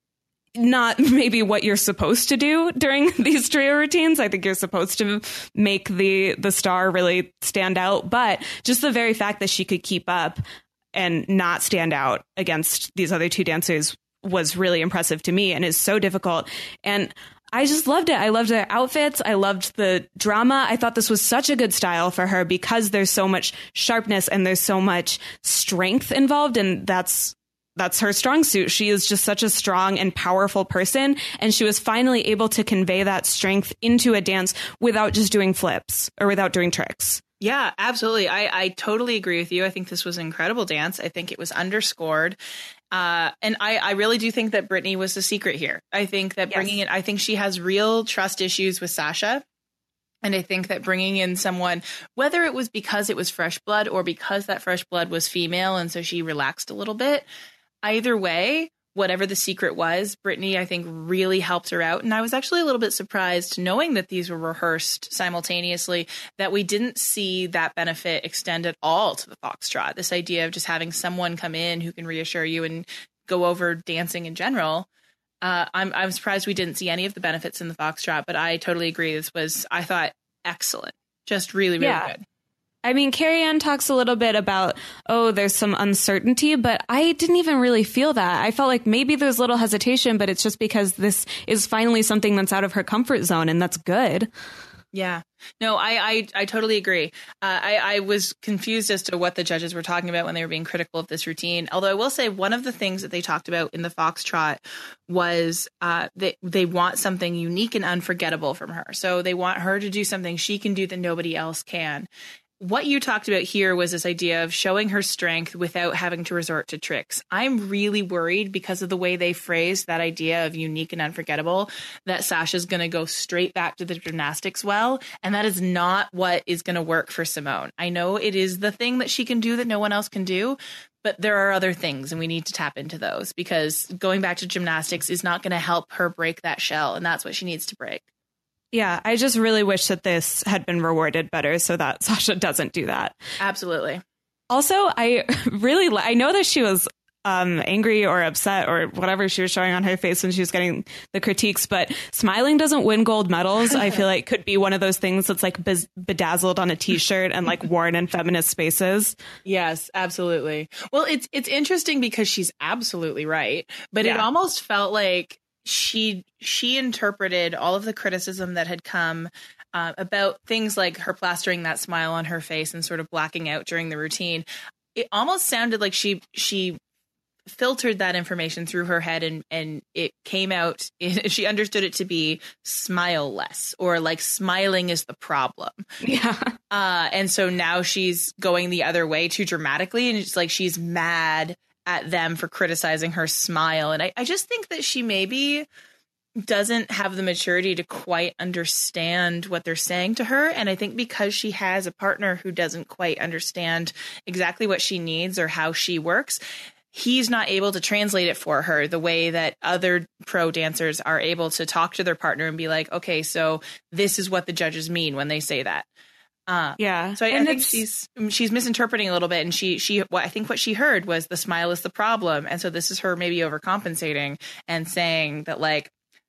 not maybe what you're supposed to do during these trio routines. I think you're supposed to make the the star really stand out. But just the very fact that she could keep up and not stand out against these other two dancers was really impressive to me and is so difficult. And I just loved it. I loved their outfits. I loved the drama. I thought this was such a good style for her because there's so much sharpness and there's so much strength involved. And that's that's her strong suit. She is just such a strong and powerful person. And she was finally able to convey that strength into a dance without just doing flips or without doing tricks. Yeah, absolutely. I, I totally agree with you. I think this was an incredible dance. I think it was underscored. Uh, and I, I really do think that Britney was the secret here. I think that yes. bringing in, I think she has real trust issues with Sasha. And I think that bringing in someone, whether it was because it was fresh blood or because that fresh blood was female and so she relaxed a little bit, either way, whatever the secret was, Britney, I think, really helped her out. And I was actually a little bit surprised, knowing that these were rehearsed simultaneously, that we didn't see that benefit extend at all to the foxtrot. This idea of just having someone come in who can reassure you and go over dancing in general. Uh, I'm, I'm surprised we didn't see any of the benefits in the foxtrot, but I totally agree. This was, I thought, excellent. Just really, really yeah. good. I mean, Carrie Ann talks a little bit about, oh, there's some uncertainty, but I didn't even really feel that. I felt like maybe there's little hesitation, but it's just because this is finally something that's out of her comfort zone, and that's good. Yeah. No, I I, I totally agree. Uh, I, I was confused as to what the judges were talking about when they were being critical of this routine. Although I will say one of the things that they talked about in the foxtrot was uh, that they want something unique and unforgettable from her. So they want her to do something she can do that nobody else can. What you talked about here was this idea of showing her strength without having to resort to tricks. I'm really worried because of the way they phrased that idea of unique and unforgettable, that Sasha's going to go straight back to the gymnastics well. And that is not what is going to work for Simone. I know it is the thing that she can do that no one else can do, but there are other things and we need to tap into those, because going back to gymnastics is not going to help her break that shell. And that's what she needs to break. Yeah, I just really wish that this had been rewarded better so that Sasha doesn't do that. Absolutely. Also, I really, I know that she was um, angry or upset or whatever she was showing on her face when she was getting the critiques, but smiling doesn't win gold medals. I feel like could be one of those things that's like bez- bedazzled on a t-shirt and like worn in feminist spaces. Yes, absolutely. Well, it's it's interesting because she's absolutely right, but yeah. It almost felt like she she interpreted all of the criticism that had come uh, about things like her plastering that smile on her face and sort of blacking out during the routine. It almost sounded like she she filtered that information through her head and and it came out. She understood it to be smile less, or like smiling is the problem. Yeah. Uh, and so now she's going the other way too dramatically, and it's like she's mad at them for criticizing her smile. And I, I just think that she maybe doesn't have the maturity to quite understand what they're saying to her. And I think because she has a partner who doesn't quite understand exactly what she needs or how she works, he's not able to translate it for her the way that other pro dancers are able to talk to their partner and be like, okay, so this is what the judges mean when they say that. Uh, yeah. So I, I think she's she's misinterpreting a little bit, and she she what I think what she heard was the smile is the problem, and so this is her maybe overcompensating and saying that, like,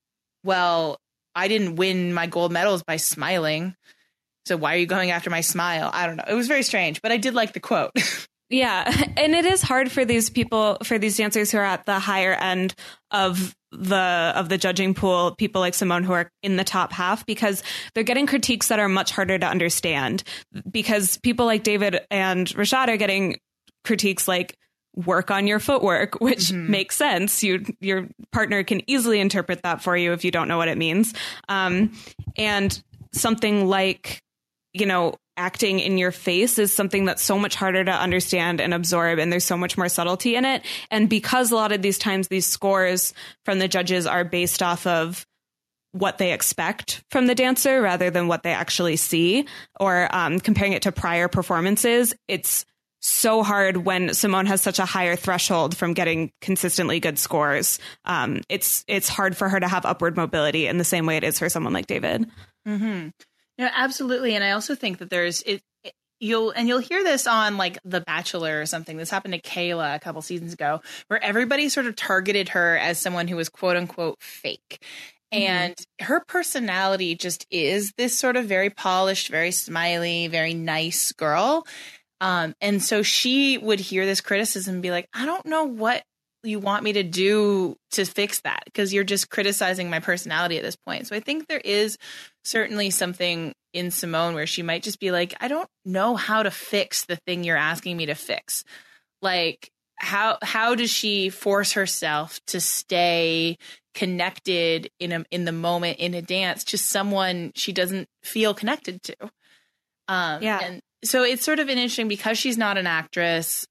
well, I didn't win my gold medals by smiling, so why are you going after my smile? I don't know. It was very strange, but I did like the quote. Yeah, and it is hard for these people, for these dancers who are at the higher end of the of the judging pool, people like Simone who are in the top half, because they're getting critiques that are much harder to understand, because people like David and Rashad are getting critiques like, work on your footwork, which Mhm. makes sense. You, your partner can easily interpret that for you if you don't know what it means. Um, and something like, you know, acting in your face is something that's so much harder to understand and absorb, and there's so much more subtlety in it. And because a lot of these times these scores from the judges are based off of what they expect from the dancer rather than what they actually see, or um, comparing it to prior performances, it's so hard when Simone has such a higher threshold from getting consistently good scores. Um, it's it's hard for her to have upward mobility in the same way it is for someone like David. Mm-hmm. No, absolutely. And I also think that there's it, it you'll and you'll hear this on like The Bachelor or something. This happened to Kayla a couple seasons ago, where everybody sort of targeted her as someone who was quote unquote fake. And mm-hmm. her personality just is this sort of very polished, very smiley, very nice girl. Um, and so she would hear this criticism and be like, I don't know what you want me to do to fix that, because you're just criticizing my personality at this point. So I think there is certainly something in Simone where she might just be like, I don't know how to fix the thing you're asking me to fix. Like, how how does she force herself to stay connected in a in the moment in a dance to someone she doesn't feel connected to? Um, yeah. And so it's sort of an interesting, because she's not an actress.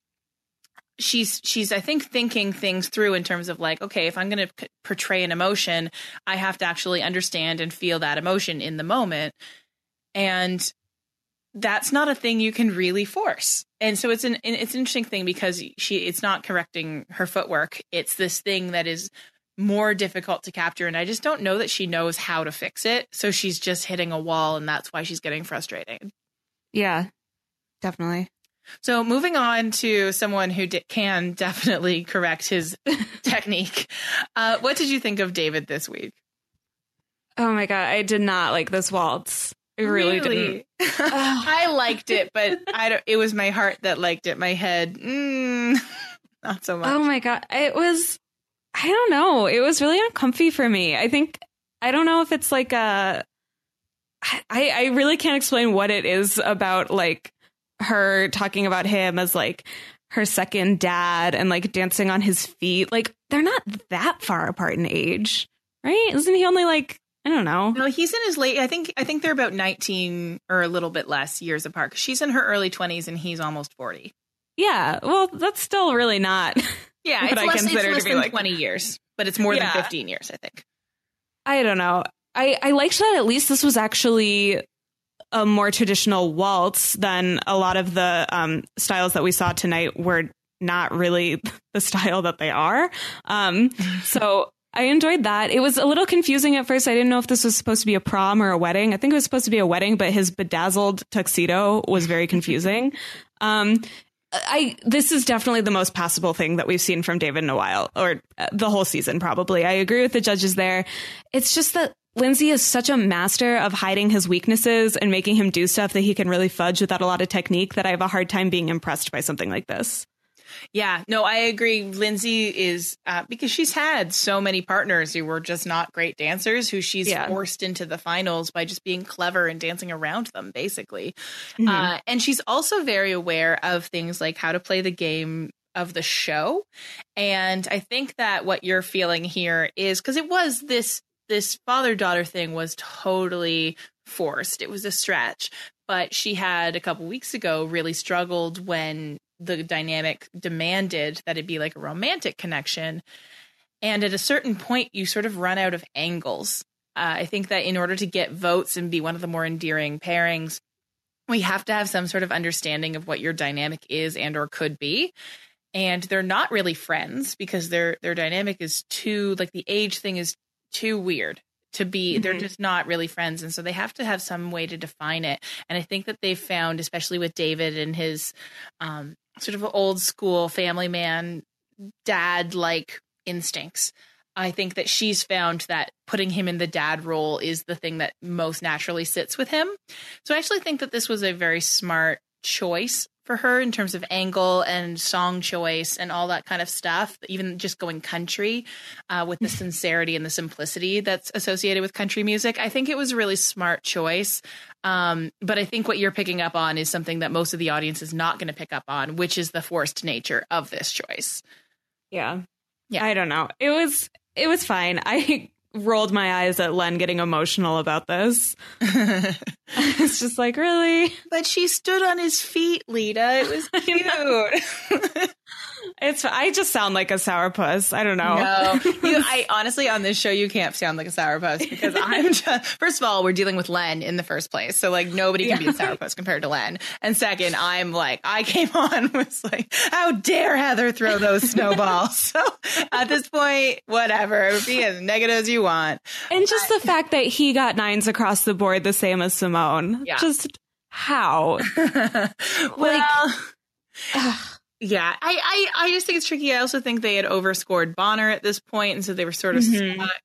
She's she's I think thinking things through in terms of like, okay, if I'm going to p- portray an emotion, I have to actually understand and feel that emotion in the moment, and that's not a thing you can really force. And so it's an it's an interesting thing, because she it's not correcting her footwork. It's this thing that is more difficult to capture, and I just don't know that she knows how to fix it. So she's just hitting a wall, and that's why she's getting frustrated. Yeah, definitely. So moving on to someone who d- can definitely correct his technique. Uh, what did you think of David this week? Oh my God, I did not like this waltz. I really, really? didn't. I liked it, but I don't, it was my heart that liked it. My head, mm, not so much. Oh my God. It was, I don't know. It was really uncomfy for me. I think, I don't know if it's like a, I, I really can't explain what it is about like her talking about him as like her second dad and like dancing on his feet. Like they're not that far apart in age, right? Isn't he only like, I don't know. No, he's in his late, I think, I think they're about nineteen or a little bit less years apart, because she's in her early twenties and he's almost forty. Yeah. Well, that's still really not. Yeah. what It's I less, consider it's less to be than like twenty years, but it's more Yeah. than fifteen years, I think. I don't know. I, I liked that at least this was actually a more traditional waltz than a lot of the um, styles that we saw tonight were not really the style that they are. Um, so I enjoyed that. It was a little confusing at first. I didn't know if this was supposed to be a prom or a wedding. I think it was supposed to be a wedding, but his bedazzled tuxedo was very confusing. um, I this is definitely the most passable thing that we've seen from David in a while, or uh, the whole season, probably. I agree with the judges there. It's just that Lindsay is such a master of hiding his weaknesses and making him do stuff that he can really fudge without a lot of technique, that I have a hard time being impressed by something like this. Yeah, no, I agree. Lindsay is, uh, because she's had so many partners who were just not great dancers, who she's Yeah. forced into the finals by just being clever and dancing around them, basically. Mhm. Uh, and she's also very aware of things like how to play the game of the show. And I think that what you're feeling here is, because it was this, this father-daughter thing was totally forced. It was a stretch. But she had a couple weeks ago really struggled when the dynamic demanded that it be like a romantic connection. And at a certain point, you sort of run out of angles. Uh, I think that in order to get votes and be one of the more endearing pairings, we have to have some sort of understanding of what your dynamic is and or could be. And they're not really friends, because their their dynamic is too, like the age thing is too weird to be. Mm-hmm. They're just not really friends. And so they have to have some way to define it. And I think that they've found, especially with David and his um, sort of old school family man, dad like instincts, I think that she's found that putting him in the dad role is the thing that most naturally sits with him. So I actually think that this was a very smart choice for her in terms of angle and song choice and all that kind of stuff, even just going country uh, with the sincerity and the simplicity that's associated with country music. I think it was a really smart choice. Um, but I think what you're picking up on is something that most of the audience is not going to pick up on, which is the forced nature of this choice. Yeah. Yeah. I don't know. It was it was fine. I rolled my eyes at Len getting emotional about this. It's just like, really? But she stood on his feet, Lita. It was cute. It's I just sound like a sourpuss. I don't know. No, you, I honestly on this show you can't sound like a sourpuss because I'm just, first of all, we're dealing with Len in the first place, so like nobody can yeah. be a sourpuss compared to Len. And second, I'm like I came on was like, how dare Heather throw those snowballs? So at this point, whatever, be as negative as you want. And just but, the fact that he got nines across the board, the same as Simone. Yeah. Just how? Well. Like, Yeah, I, I, I just think it's tricky. I also think they had overscored Bonner at this point, and so they were sort of mm-hmm. stuck.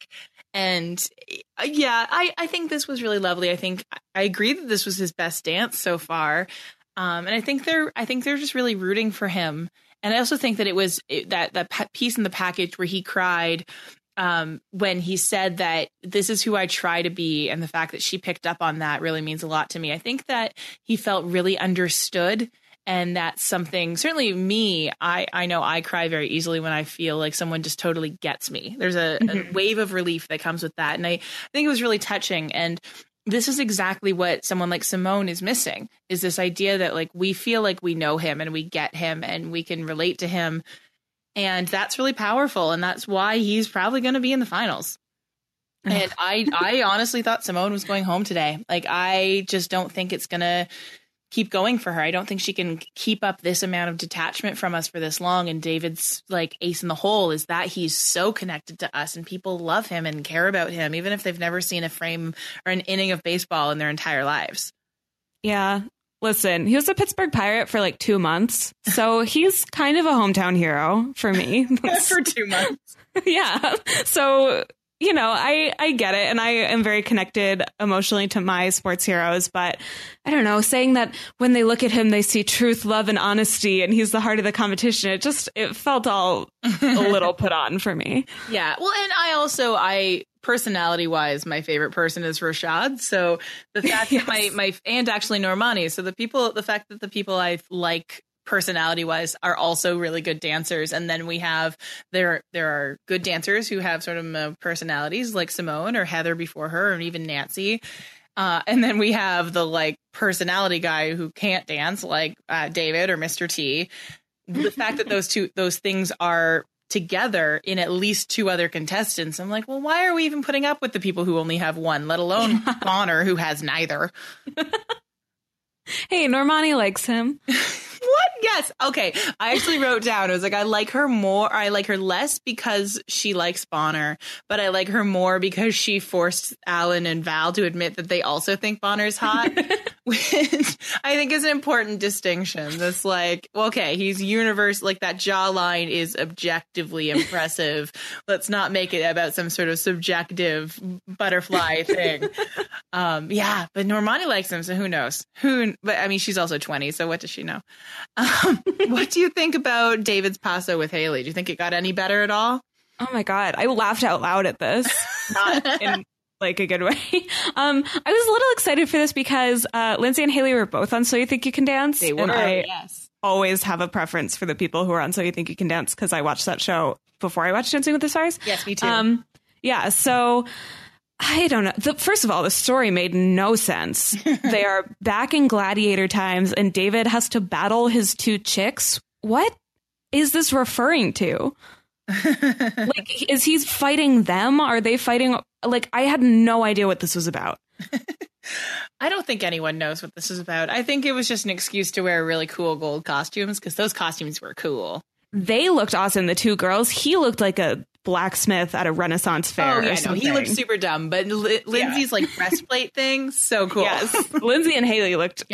And uh, yeah, I, I think this was really lovely. I think I agree that this was his best dance so far, um, and I think they're I think they're just really rooting for him. And I also think that it was it, that that piece in the package where he cried um, when he said that this is who I try to be, and the fact that she picked up on that really means a lot to me. I think that he felt really understood. And that's something, certainly me, I, I know I cry very easily when I feel like someone just totally gets me. There's a, mm-hmm. a wave of relief that comes with that. And I, I think it was really touching. And this is exactly what someone like Simone is missing, is this idea that like we feel like we know him and we get him and we can relate to him. And that's really powerful. And that's why he's probably going to be in the finals. And I, I honestly thought Simone was going home today. Like, I just don't think it's going to keep going for her. I don't think she can keep up this amount of detachment from us for this long. And David's like ace in the hole is that he's so connected to us and people love him and care about him, even if they've never seen a frame or an inning of baseball in their entire lives. Yeah. Listen, he was a Pittsburgh Pirate for like two months. So he's kind of a hometown hero for me. For two months. Yeah. So, you know, I, I get it. And I am very connected emotionally to my sports heroes. But I don't know, saying that when they look at him, they see truth, love, and honesty, and he's the heart of the competition. It just it felt all a little put on for me. Yeah. Well, and I also I personality wise, my favorite person is Rashad. So the fact yes. that my my and actually Normani. So the people the fact that the people I like personality wise are also really good dancers, and then we have there there are good dancers who have sort of uh, personalities like Simone or Heather before her, or even Nancy, uh and then we have the like personality guy who can't dance like uh, David or Mister T. The fact that those two those things are together in at least two other contestants, I'm like, well, why are we even putting up with the people who only have one, let alone Bonner who has neither? Hey, Normani likes him. What? Yes. Okay. I actually wrote down, I was like, I like her more. I like her less because she likes Bonner, but I like her more because she forced Alan and Val to admit that they also think Bonner's hot, which I think is an important distinction. That's like, well, okay, he's universe, like that jawline is objectively impressive. Let's not make it about some sort of subjective butterfly thing. Um, yeah, but Normani likes him, so who knows? Who? But I mean, she's also twenty, so what does she know? Um, what do you think about David's paso with Haley? Do you think it got any better at all? Oh my God, I laughed out loud at this, not in like a good way. Um, I was a little excited for this because uh, Lindsay and Haley were both on So You Think You Can Dance. They were, and I yes. always have a preference for the people who are on So You Think You Can Dance because I watched that show before I watched Dancing with the Stars. Yes, me too. Um, yeah, so I don't know. The, first of all, the story made no sense. They are back in gladiator times and David has to battle his two chicks. What is this referring to? Like, is he fighting them? Are they fighting? Like, I had no idea what this was about. I don't think anyone knows what this is about. I think it was just an excuse to wear really cool gold costumes because those costumes were cool. They looked awesome. The two girls. He looked like a blacksmith at a Renaissance fair. Oh, yeah, or no, something. he looked super dumb, but L- Lindsay's yeah. like breastplate thing, so cool. Yes, Lindsay and Haley looked yeah.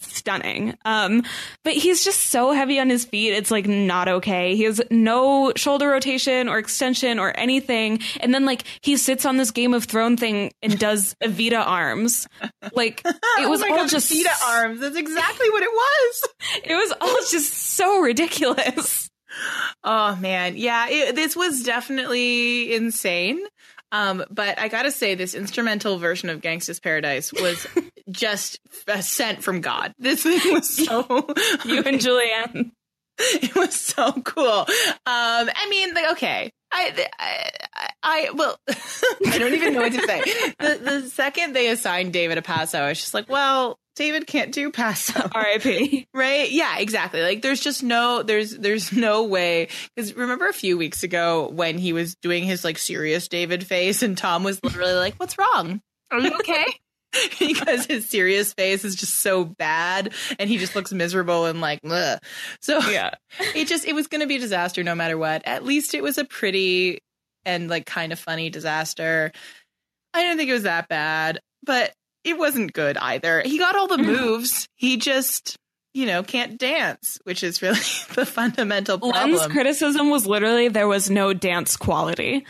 stunning. Um, but he's just so heavy on his feet. It's like not okay. He has no shoulder rotation or extension or anything. And then like he sits on this Game of Thrones thing and does Evita arms. Like it was oh all God, just Evita arms. That's exactly what it was. It was all just so ridiculous. Oh man. Yeah, it, this was definitely insane. Um, but I gotta say, this instrumental version of Gangsta's Paradise was just a sent from God. This thing was so... You and Julianne. It was so cool. Um, I mean, like, okay. I, I, I, well, I don't even know what to say. The, the second they assigned David a passo, I was just like, well, David can't do passo. R I P Right? Yeah, exactly. Like there's just no, there's, there's no way. Because remember a few weeks ago when he was doing his like serious David face and Tom was literally like, what's wrong? Are you okay? Because his serious face is just so bad and he just looks miserable and like, ugh. So yeah, it just, it was going to be a disaster no matter what. At least it was a pretty and like kind of funny disaster. I didn't think it was that bad, but it wasn't good either. He got all the moves. He just, you know, can't dance, which is really the fundamental problem. Len's criticism was literally there was no dance quality.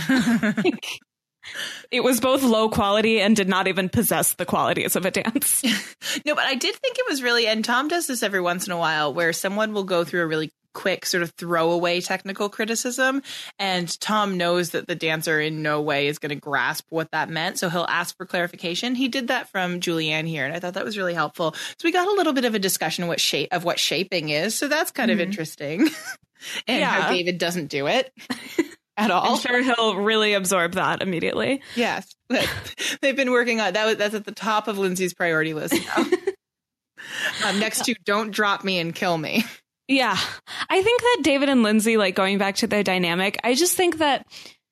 It was both low quality and did not even possess the qualities of a dance. No, but I did think it was really, and Tom does this every once in a while, where someone will go through a really quick sort of throwaway technical criticism, and Tom knows that the dancer in no way is going to grasp what that meant, so he'll ask for clarification. He did that from Julianne here, and I thought that was really helpful. So we got a little bit of a discussion of what shape of what shaping is, so that's kind mm-hmm. of interesting. And yeah. how David doesn't do it. At all. I'm sure he'll really absorb that immediately. Yes. They've been working on that. Was, that's at the top of Lindsay's priority list now. um, next to don't drop me and kill me. Yeah. I think that David and Lindsay, like going back to their dynamic, I just think that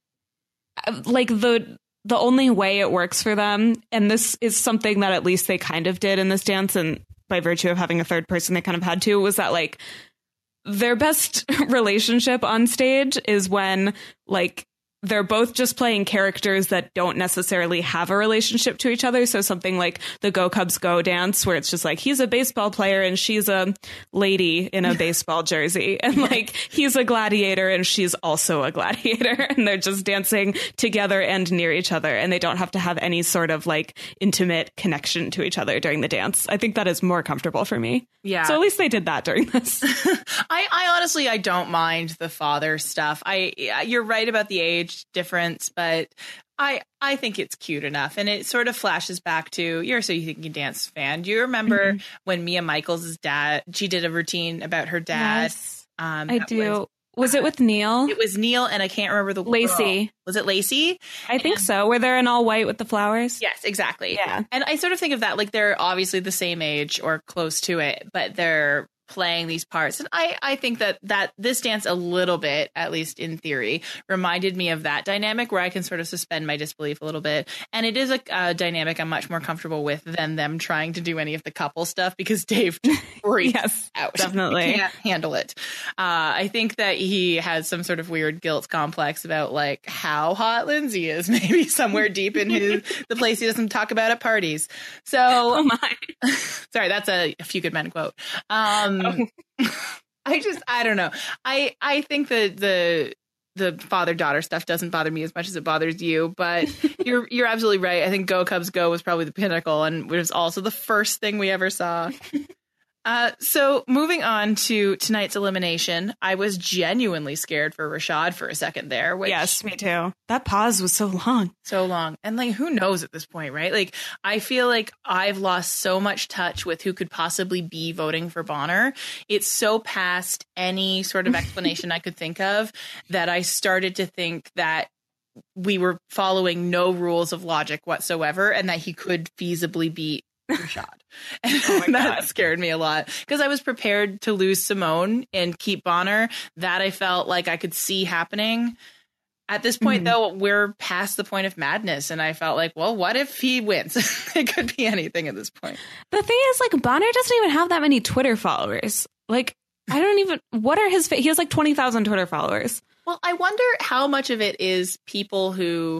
like the the only way it works for them, and this is something that at least they kind of did in this dance, and by virtue of having a third person they kind of had to, was that like their best relationship on stage is when, like, they're both just playing characters that don't necessarily have a relationship to each other. So something like the Go Cubs Go dance, where it's just like he's a baseball player and she's a lady in a baseball jersey. And like he's a gladiator and she's also a gladiator. And they're just dancing together and near each other. And they don't have to have any sort of like intimate connection to each other during the dance. I think that is more comfortable for me. Yeah. So at least they did that during this. I, I honestly, I don't mind the father stuff. I, you're right about the age difference, but I I think it's cute enough, and it sort of flashes back to you're So You Think You Can Dance fan. Do you remember mm-hmm. when Mia Michaels' dad, she did a routine about her dad? Yes, um, I do. Was, was it with Neil? It was Neil, and I can't remember the Lacey. Girl. Was it Lacey? I think and, so. Were they in all white with the flowers? Yes, exactly. Yeah, and I sort of think of that like they're obviously the same age or close to it, but they're playing these parts. And I, I think that, that this dance a little bit, at least in theory, reminded me of that dynamic where I can sort of suspend my disbelief a little bit. And it is a, a dynamic I'm much more comfortable with than them trying to do any of the couple stuff, because Dave freaks yes, out. Definitely. He can't handle it. Uh, I think that he has some sort of weird guilt complex about like how hot Lindsay is, maybe somewhere deep in his the place he doesn't talk about at parties. So oh my. Sorry, that's a, a Few Good Men quote. Um Oh. I just, I don't know. I, I think that the the father-daughter stuff doesn't bother me as much as it bothers you, but you're you're absolutely right. I think Go Cubs Go was probably the pinnacle, and it was also the first thing we ever saw. Uh, so moving on to tonight's elimination, I was genuinely scared for Rashad for a second there. Which, yes, me too. That pause was so long. So long. And like, who knows at this point, right? Like, I feel like I've lost so much touch with who could possibly be voting for Bonner. It's so past any sort of explanation I could think of that I started to think that we were following no rules of logic whatsoever and that he could feasibly beat Rashad. And oh that God. scared me a lot, because I was prepared to lose Simone and keep Bonner. That I felt like I could see happening. At this point, mm-hmm. though, we're past the point of madness, and I felt like, well, what if he wins? It could be anything at this point. The thing is, like, Bonner doesn't even have that many Twitter followers. Like, I don't even, what are his, he has like twenty thousand Twitter followers. Well, I wonder how much of it is people who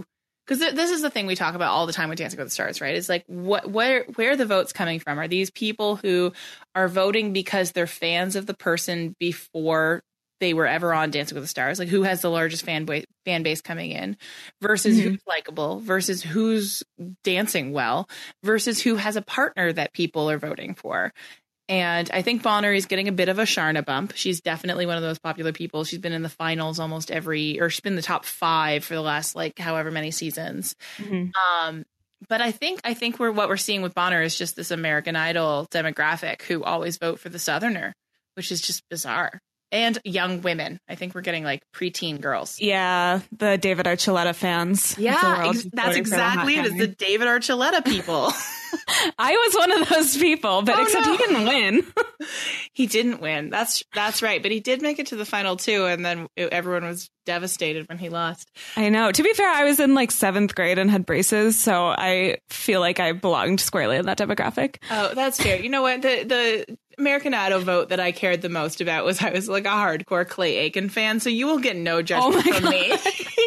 Because th- this is the thing we talk about all the time with Dancing with the Stars, right? It's like, what, where, where are the votes coming from? Are these people who are voting because they're fans of the person before they were ever on Dancing with the Stars? Like, who has the largest fan base, fan base coming in versus mm-hmm. who's likable versus who's dancing well versus who has a partner that people are voting for. And I think Bonner is getting a bit of a Sharna bump. She's definitely one of those popular people. She's been in the finals almost every, or she's been in the top five for the last, like, however many seasons. Mm-hmm. Um, but I think, I think we're, what we're seeing with Bonner is just this American Idol demographic who always vote for the Southerner, which is just bizarre. And young women. I think we're getting like preteen girls. Yeah, the David Archuleta fans. Yeah, ex- that's exactly it. It's the David Archuleta people. I was one of those people, but oh, except no. he didn't win. He didn't win. That's that's right. But he did make it to the final too, and then it, everyone was devastated when he lost. I know. To be fair, I was in like seventh grade and had braces, so I feel like I belonged squarely in that demographic. Oh, that's fair. You know what? The the American Idol vote that I cared the most about was I was like a hardcore Clay Aiken fan, so you will get no judgment oh from God. me.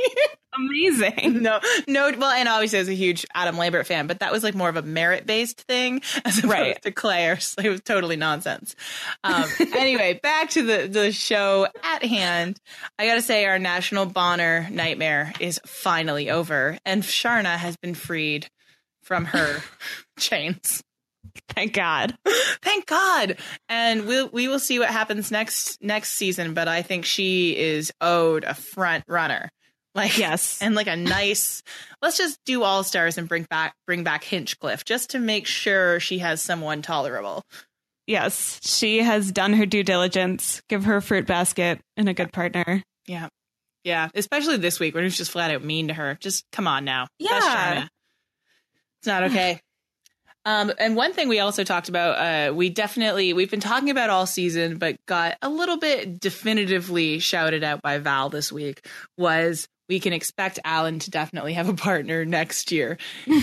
Amazing. No, no. Well, and obviously I was a huge Adam Lambert fan, but that was like more of a merit-based thing as opposed right. to Claire. So it was totally nonsense. Um, anyway, back to the, the show at hand. I got to say our national Bonner nightmare is finally over, and Sharna has been freed from her chains. Thank God. Thank God. And we'll, we will see what happens next next season, but I think she is owed a front runner. Like, yes. And like a nice, let's just do All Stars and bring back bring back Hinchcliffe just to make sure she has someone tolerable. Yes, she has done her due diligence. Give her a fruit basket and a good partner. Yeah. Yeah. Especially this week when he was just flat out mean to her. Just come on now. Yeah. It's not okay. Um, and one thing we also talked about, uh, we definitely, we've been talking about all season, but got a little bit definitively shouted out by Val this week was we can expect Alan to definitely have a partner next year.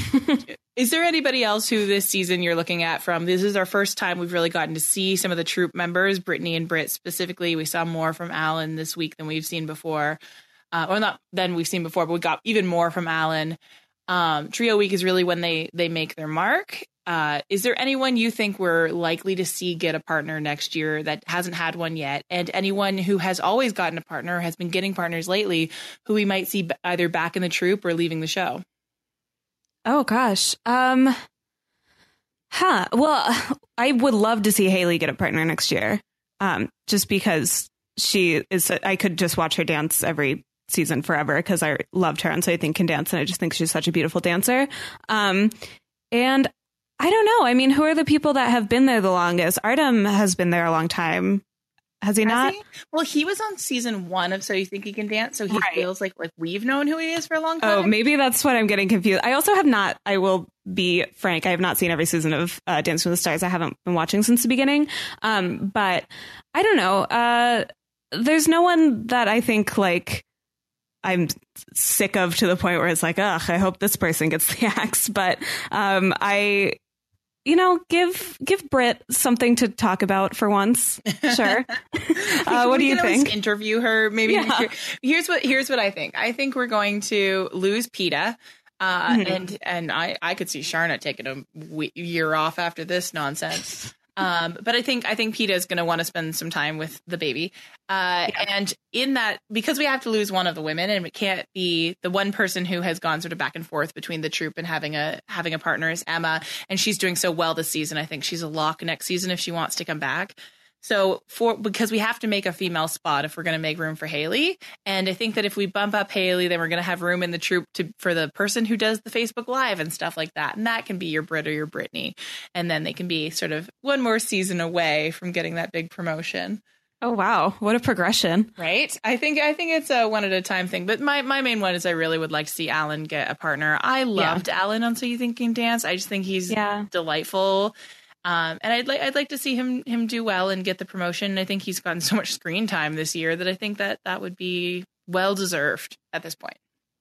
Is there anybody else who this season you're looking at from? This is our first time we've really gotten to see some of the troupe members, Brittany and Britt specifically. We saw more from Alan this week than we've seen before. Uh, or not than we've seen before, but we got even more from Alan. Um, Trio Week is really when they they make their mark. Uh, is there anyone you think we're likely to see get a partner next year that hasn't had one yet? And anyone who has always gotten a partner, has been getting partners lately, who we might see b- either back in the troupe or leaving the show? Oh, gosh. Um, huh. Well, I would love to see Haley get a partner next year. Um, just because she is, I could just watch her dance every season forever because I loved her. And so I think can dance. And I just think she's such a beautiful dancer. Um, and I don't know. I mean, who are the people that have been there the longest? Artem has been there a long time. Has he has not? He? Well, he was on season one of So You Think He Can Dance. So he right. feels like like we've known who he is for a long time. Oh, maybe that's what I'm getting confused. I also have not, I will be frank, I have not seen every season of uh, Dancing with the Stars. I haven't been watching since the beginning. Um, but I don't know. Uh, there's no one that I think like I'm sick of to the point where it's like, ugh, I hope this person gets the axe. But um, I, you know, give give Britt something to talk about for once. Sure. uh, what do you think? Interview her, maybe. Yeah. Here's what here's what I think. I think we're going to lose PETA. Uh, mm-hmm. And and I, I could see Sharna taking a w- year off after this nonsense. Um, but I think I think PETA is going to want to spend some time with the baby. Uh, yeah. And in that, because we have to lose one of the women, and it can't be the one person who has gone sort of back and forth between the troupe and having a having a partner is Emma, and she's doing so well this season. I think she's a lock next season if she wants to come back. So for because we have to make a female spot if we're going to make room for Haley. And I think that if we bump up Haley, then we're going to have room in the troupe to for the person who does the Facebook Live and stuff like that. And that can be your Britt or your Brittany. And then they can be sort of one more season away from getting that big promotion. Oh, wow. What a progression. Right. I think I think it's a one at a time thing. But my, my main one is I really would like to see Alan get a partner. I loved yeah. Alan on So You Think He Can Dance. I just think he's yeah. delightful. Um, and I'd like I'd like to see him him do well and get the promotion. I think he's gotten so much screen time this year that I think that that would be well deserved at this point.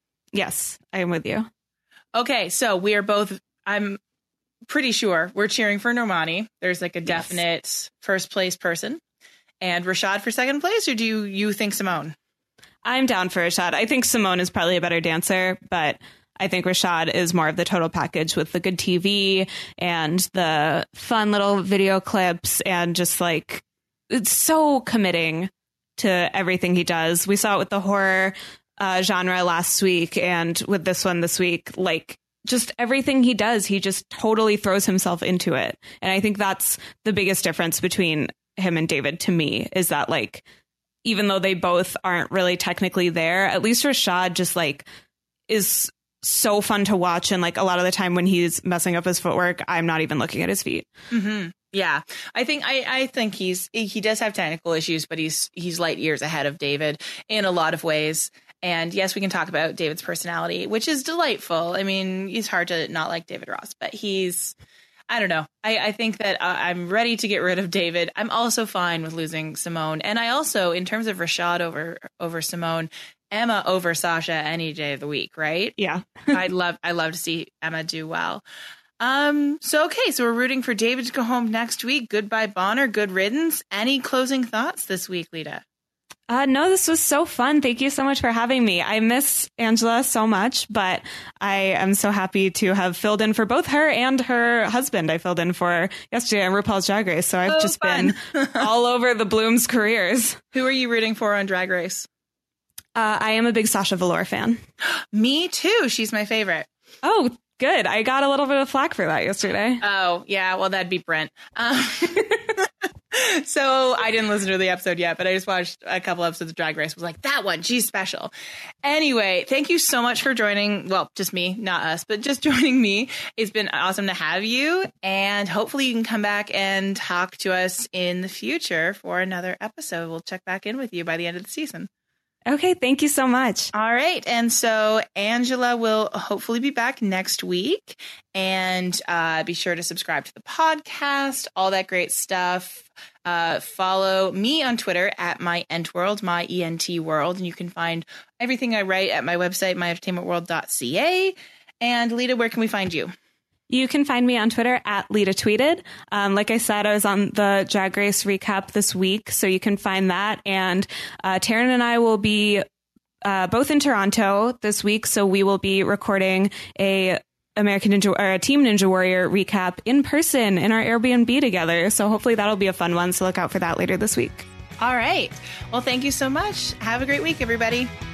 Yes, I am with you. Okay, so we are both. I'm pretty sure we're cheering for Normani. There's like a definite yes. first place person, and Rashad for second place. Or do you you think Simone? I'm down for Rashad. I think Simone is probably a better dancer, but I think Rashad is more of the total package with the good T V and the fun little video clips and just like it's so committing to everything he does. We saw it with the horror uh, genre last week and with this one this week, like just everything he does, he just totally throws himself into it. And I think that's the biggest difference between him and David to me is that like, even though they both aren't really technically there, at least Rashad just like is so fun to watch. And like a lot of the time when he's messing up his footwork, I'm not even looking at his feet. Mm-hmm. Yeah, I think I, I think he's he does have technical issues, but he's he's light years ahead of David in a lot of ways. And yes, we can talk about David's personality, which is delightful. I mean, it's hard to not like David Ross, but he's I don't know. I, I think that uh, I'm ready to get rid of David. I'm also fine with losing Simone. And I also, in terms of Rashad over over Simone, Emma over Sasha any day of the week, right? Yeah. I'd love I love to see Emma do well. Um, so, okay, so we're rooting for David to go home next week. Goodbye, Bonner. Good riddance. Any closing thoughts this week, Lita? Uh, no, this was so fun. Thank you so much for having me. I miss Angela so much, but I am so happy to have filled in for both her and her husband. I filled in for yesterday on RuPaul's Drag Race. So I've oh, just fun. been all over the Blooms' careers. Who are you rooting for on Drag Race? Uh, I am a big Sasha Velour fan. Me too. She's my favorite. Oh, good. I got a little bit of flack for that yesterday. Oh, yeah. Well, that'd be Brent. Um, so I didn't listen to the episode yet, but I just watched a couple episodes of Drag Race. Was like, that one, she's special. Anyway, thank you so much for joining. Well, just me, not us, but just joining me. It's been awesome to have you. And hopefully you can come back and talk to us in the future for another episode. We'll check back in with you by the end of the season. Okay, thank you so much. All right. And so Angela will hopefully be back next week. And uh, be sure to subscribe to the podcast, all that great stuff. Uh, follow me on Twitter at my Entworld, my E N T world. And you can find everything I write at my website, my entertainment world dot c a. And Lita, where can we find you? You can find me on Twitter at Lita Tweeted. Um, like I said, I was on the Drag Race recap this week, so you can find that. And uh, Taryn and I will be uh, both in Toronto this week, so we will be recording a American Ninja or a Team Ninja Warrior recap in person in our Airbnb together. So hopefully that'll be a fun one. So look out for that later this week. All right. Well, thank you so much. Have a great week, everybody.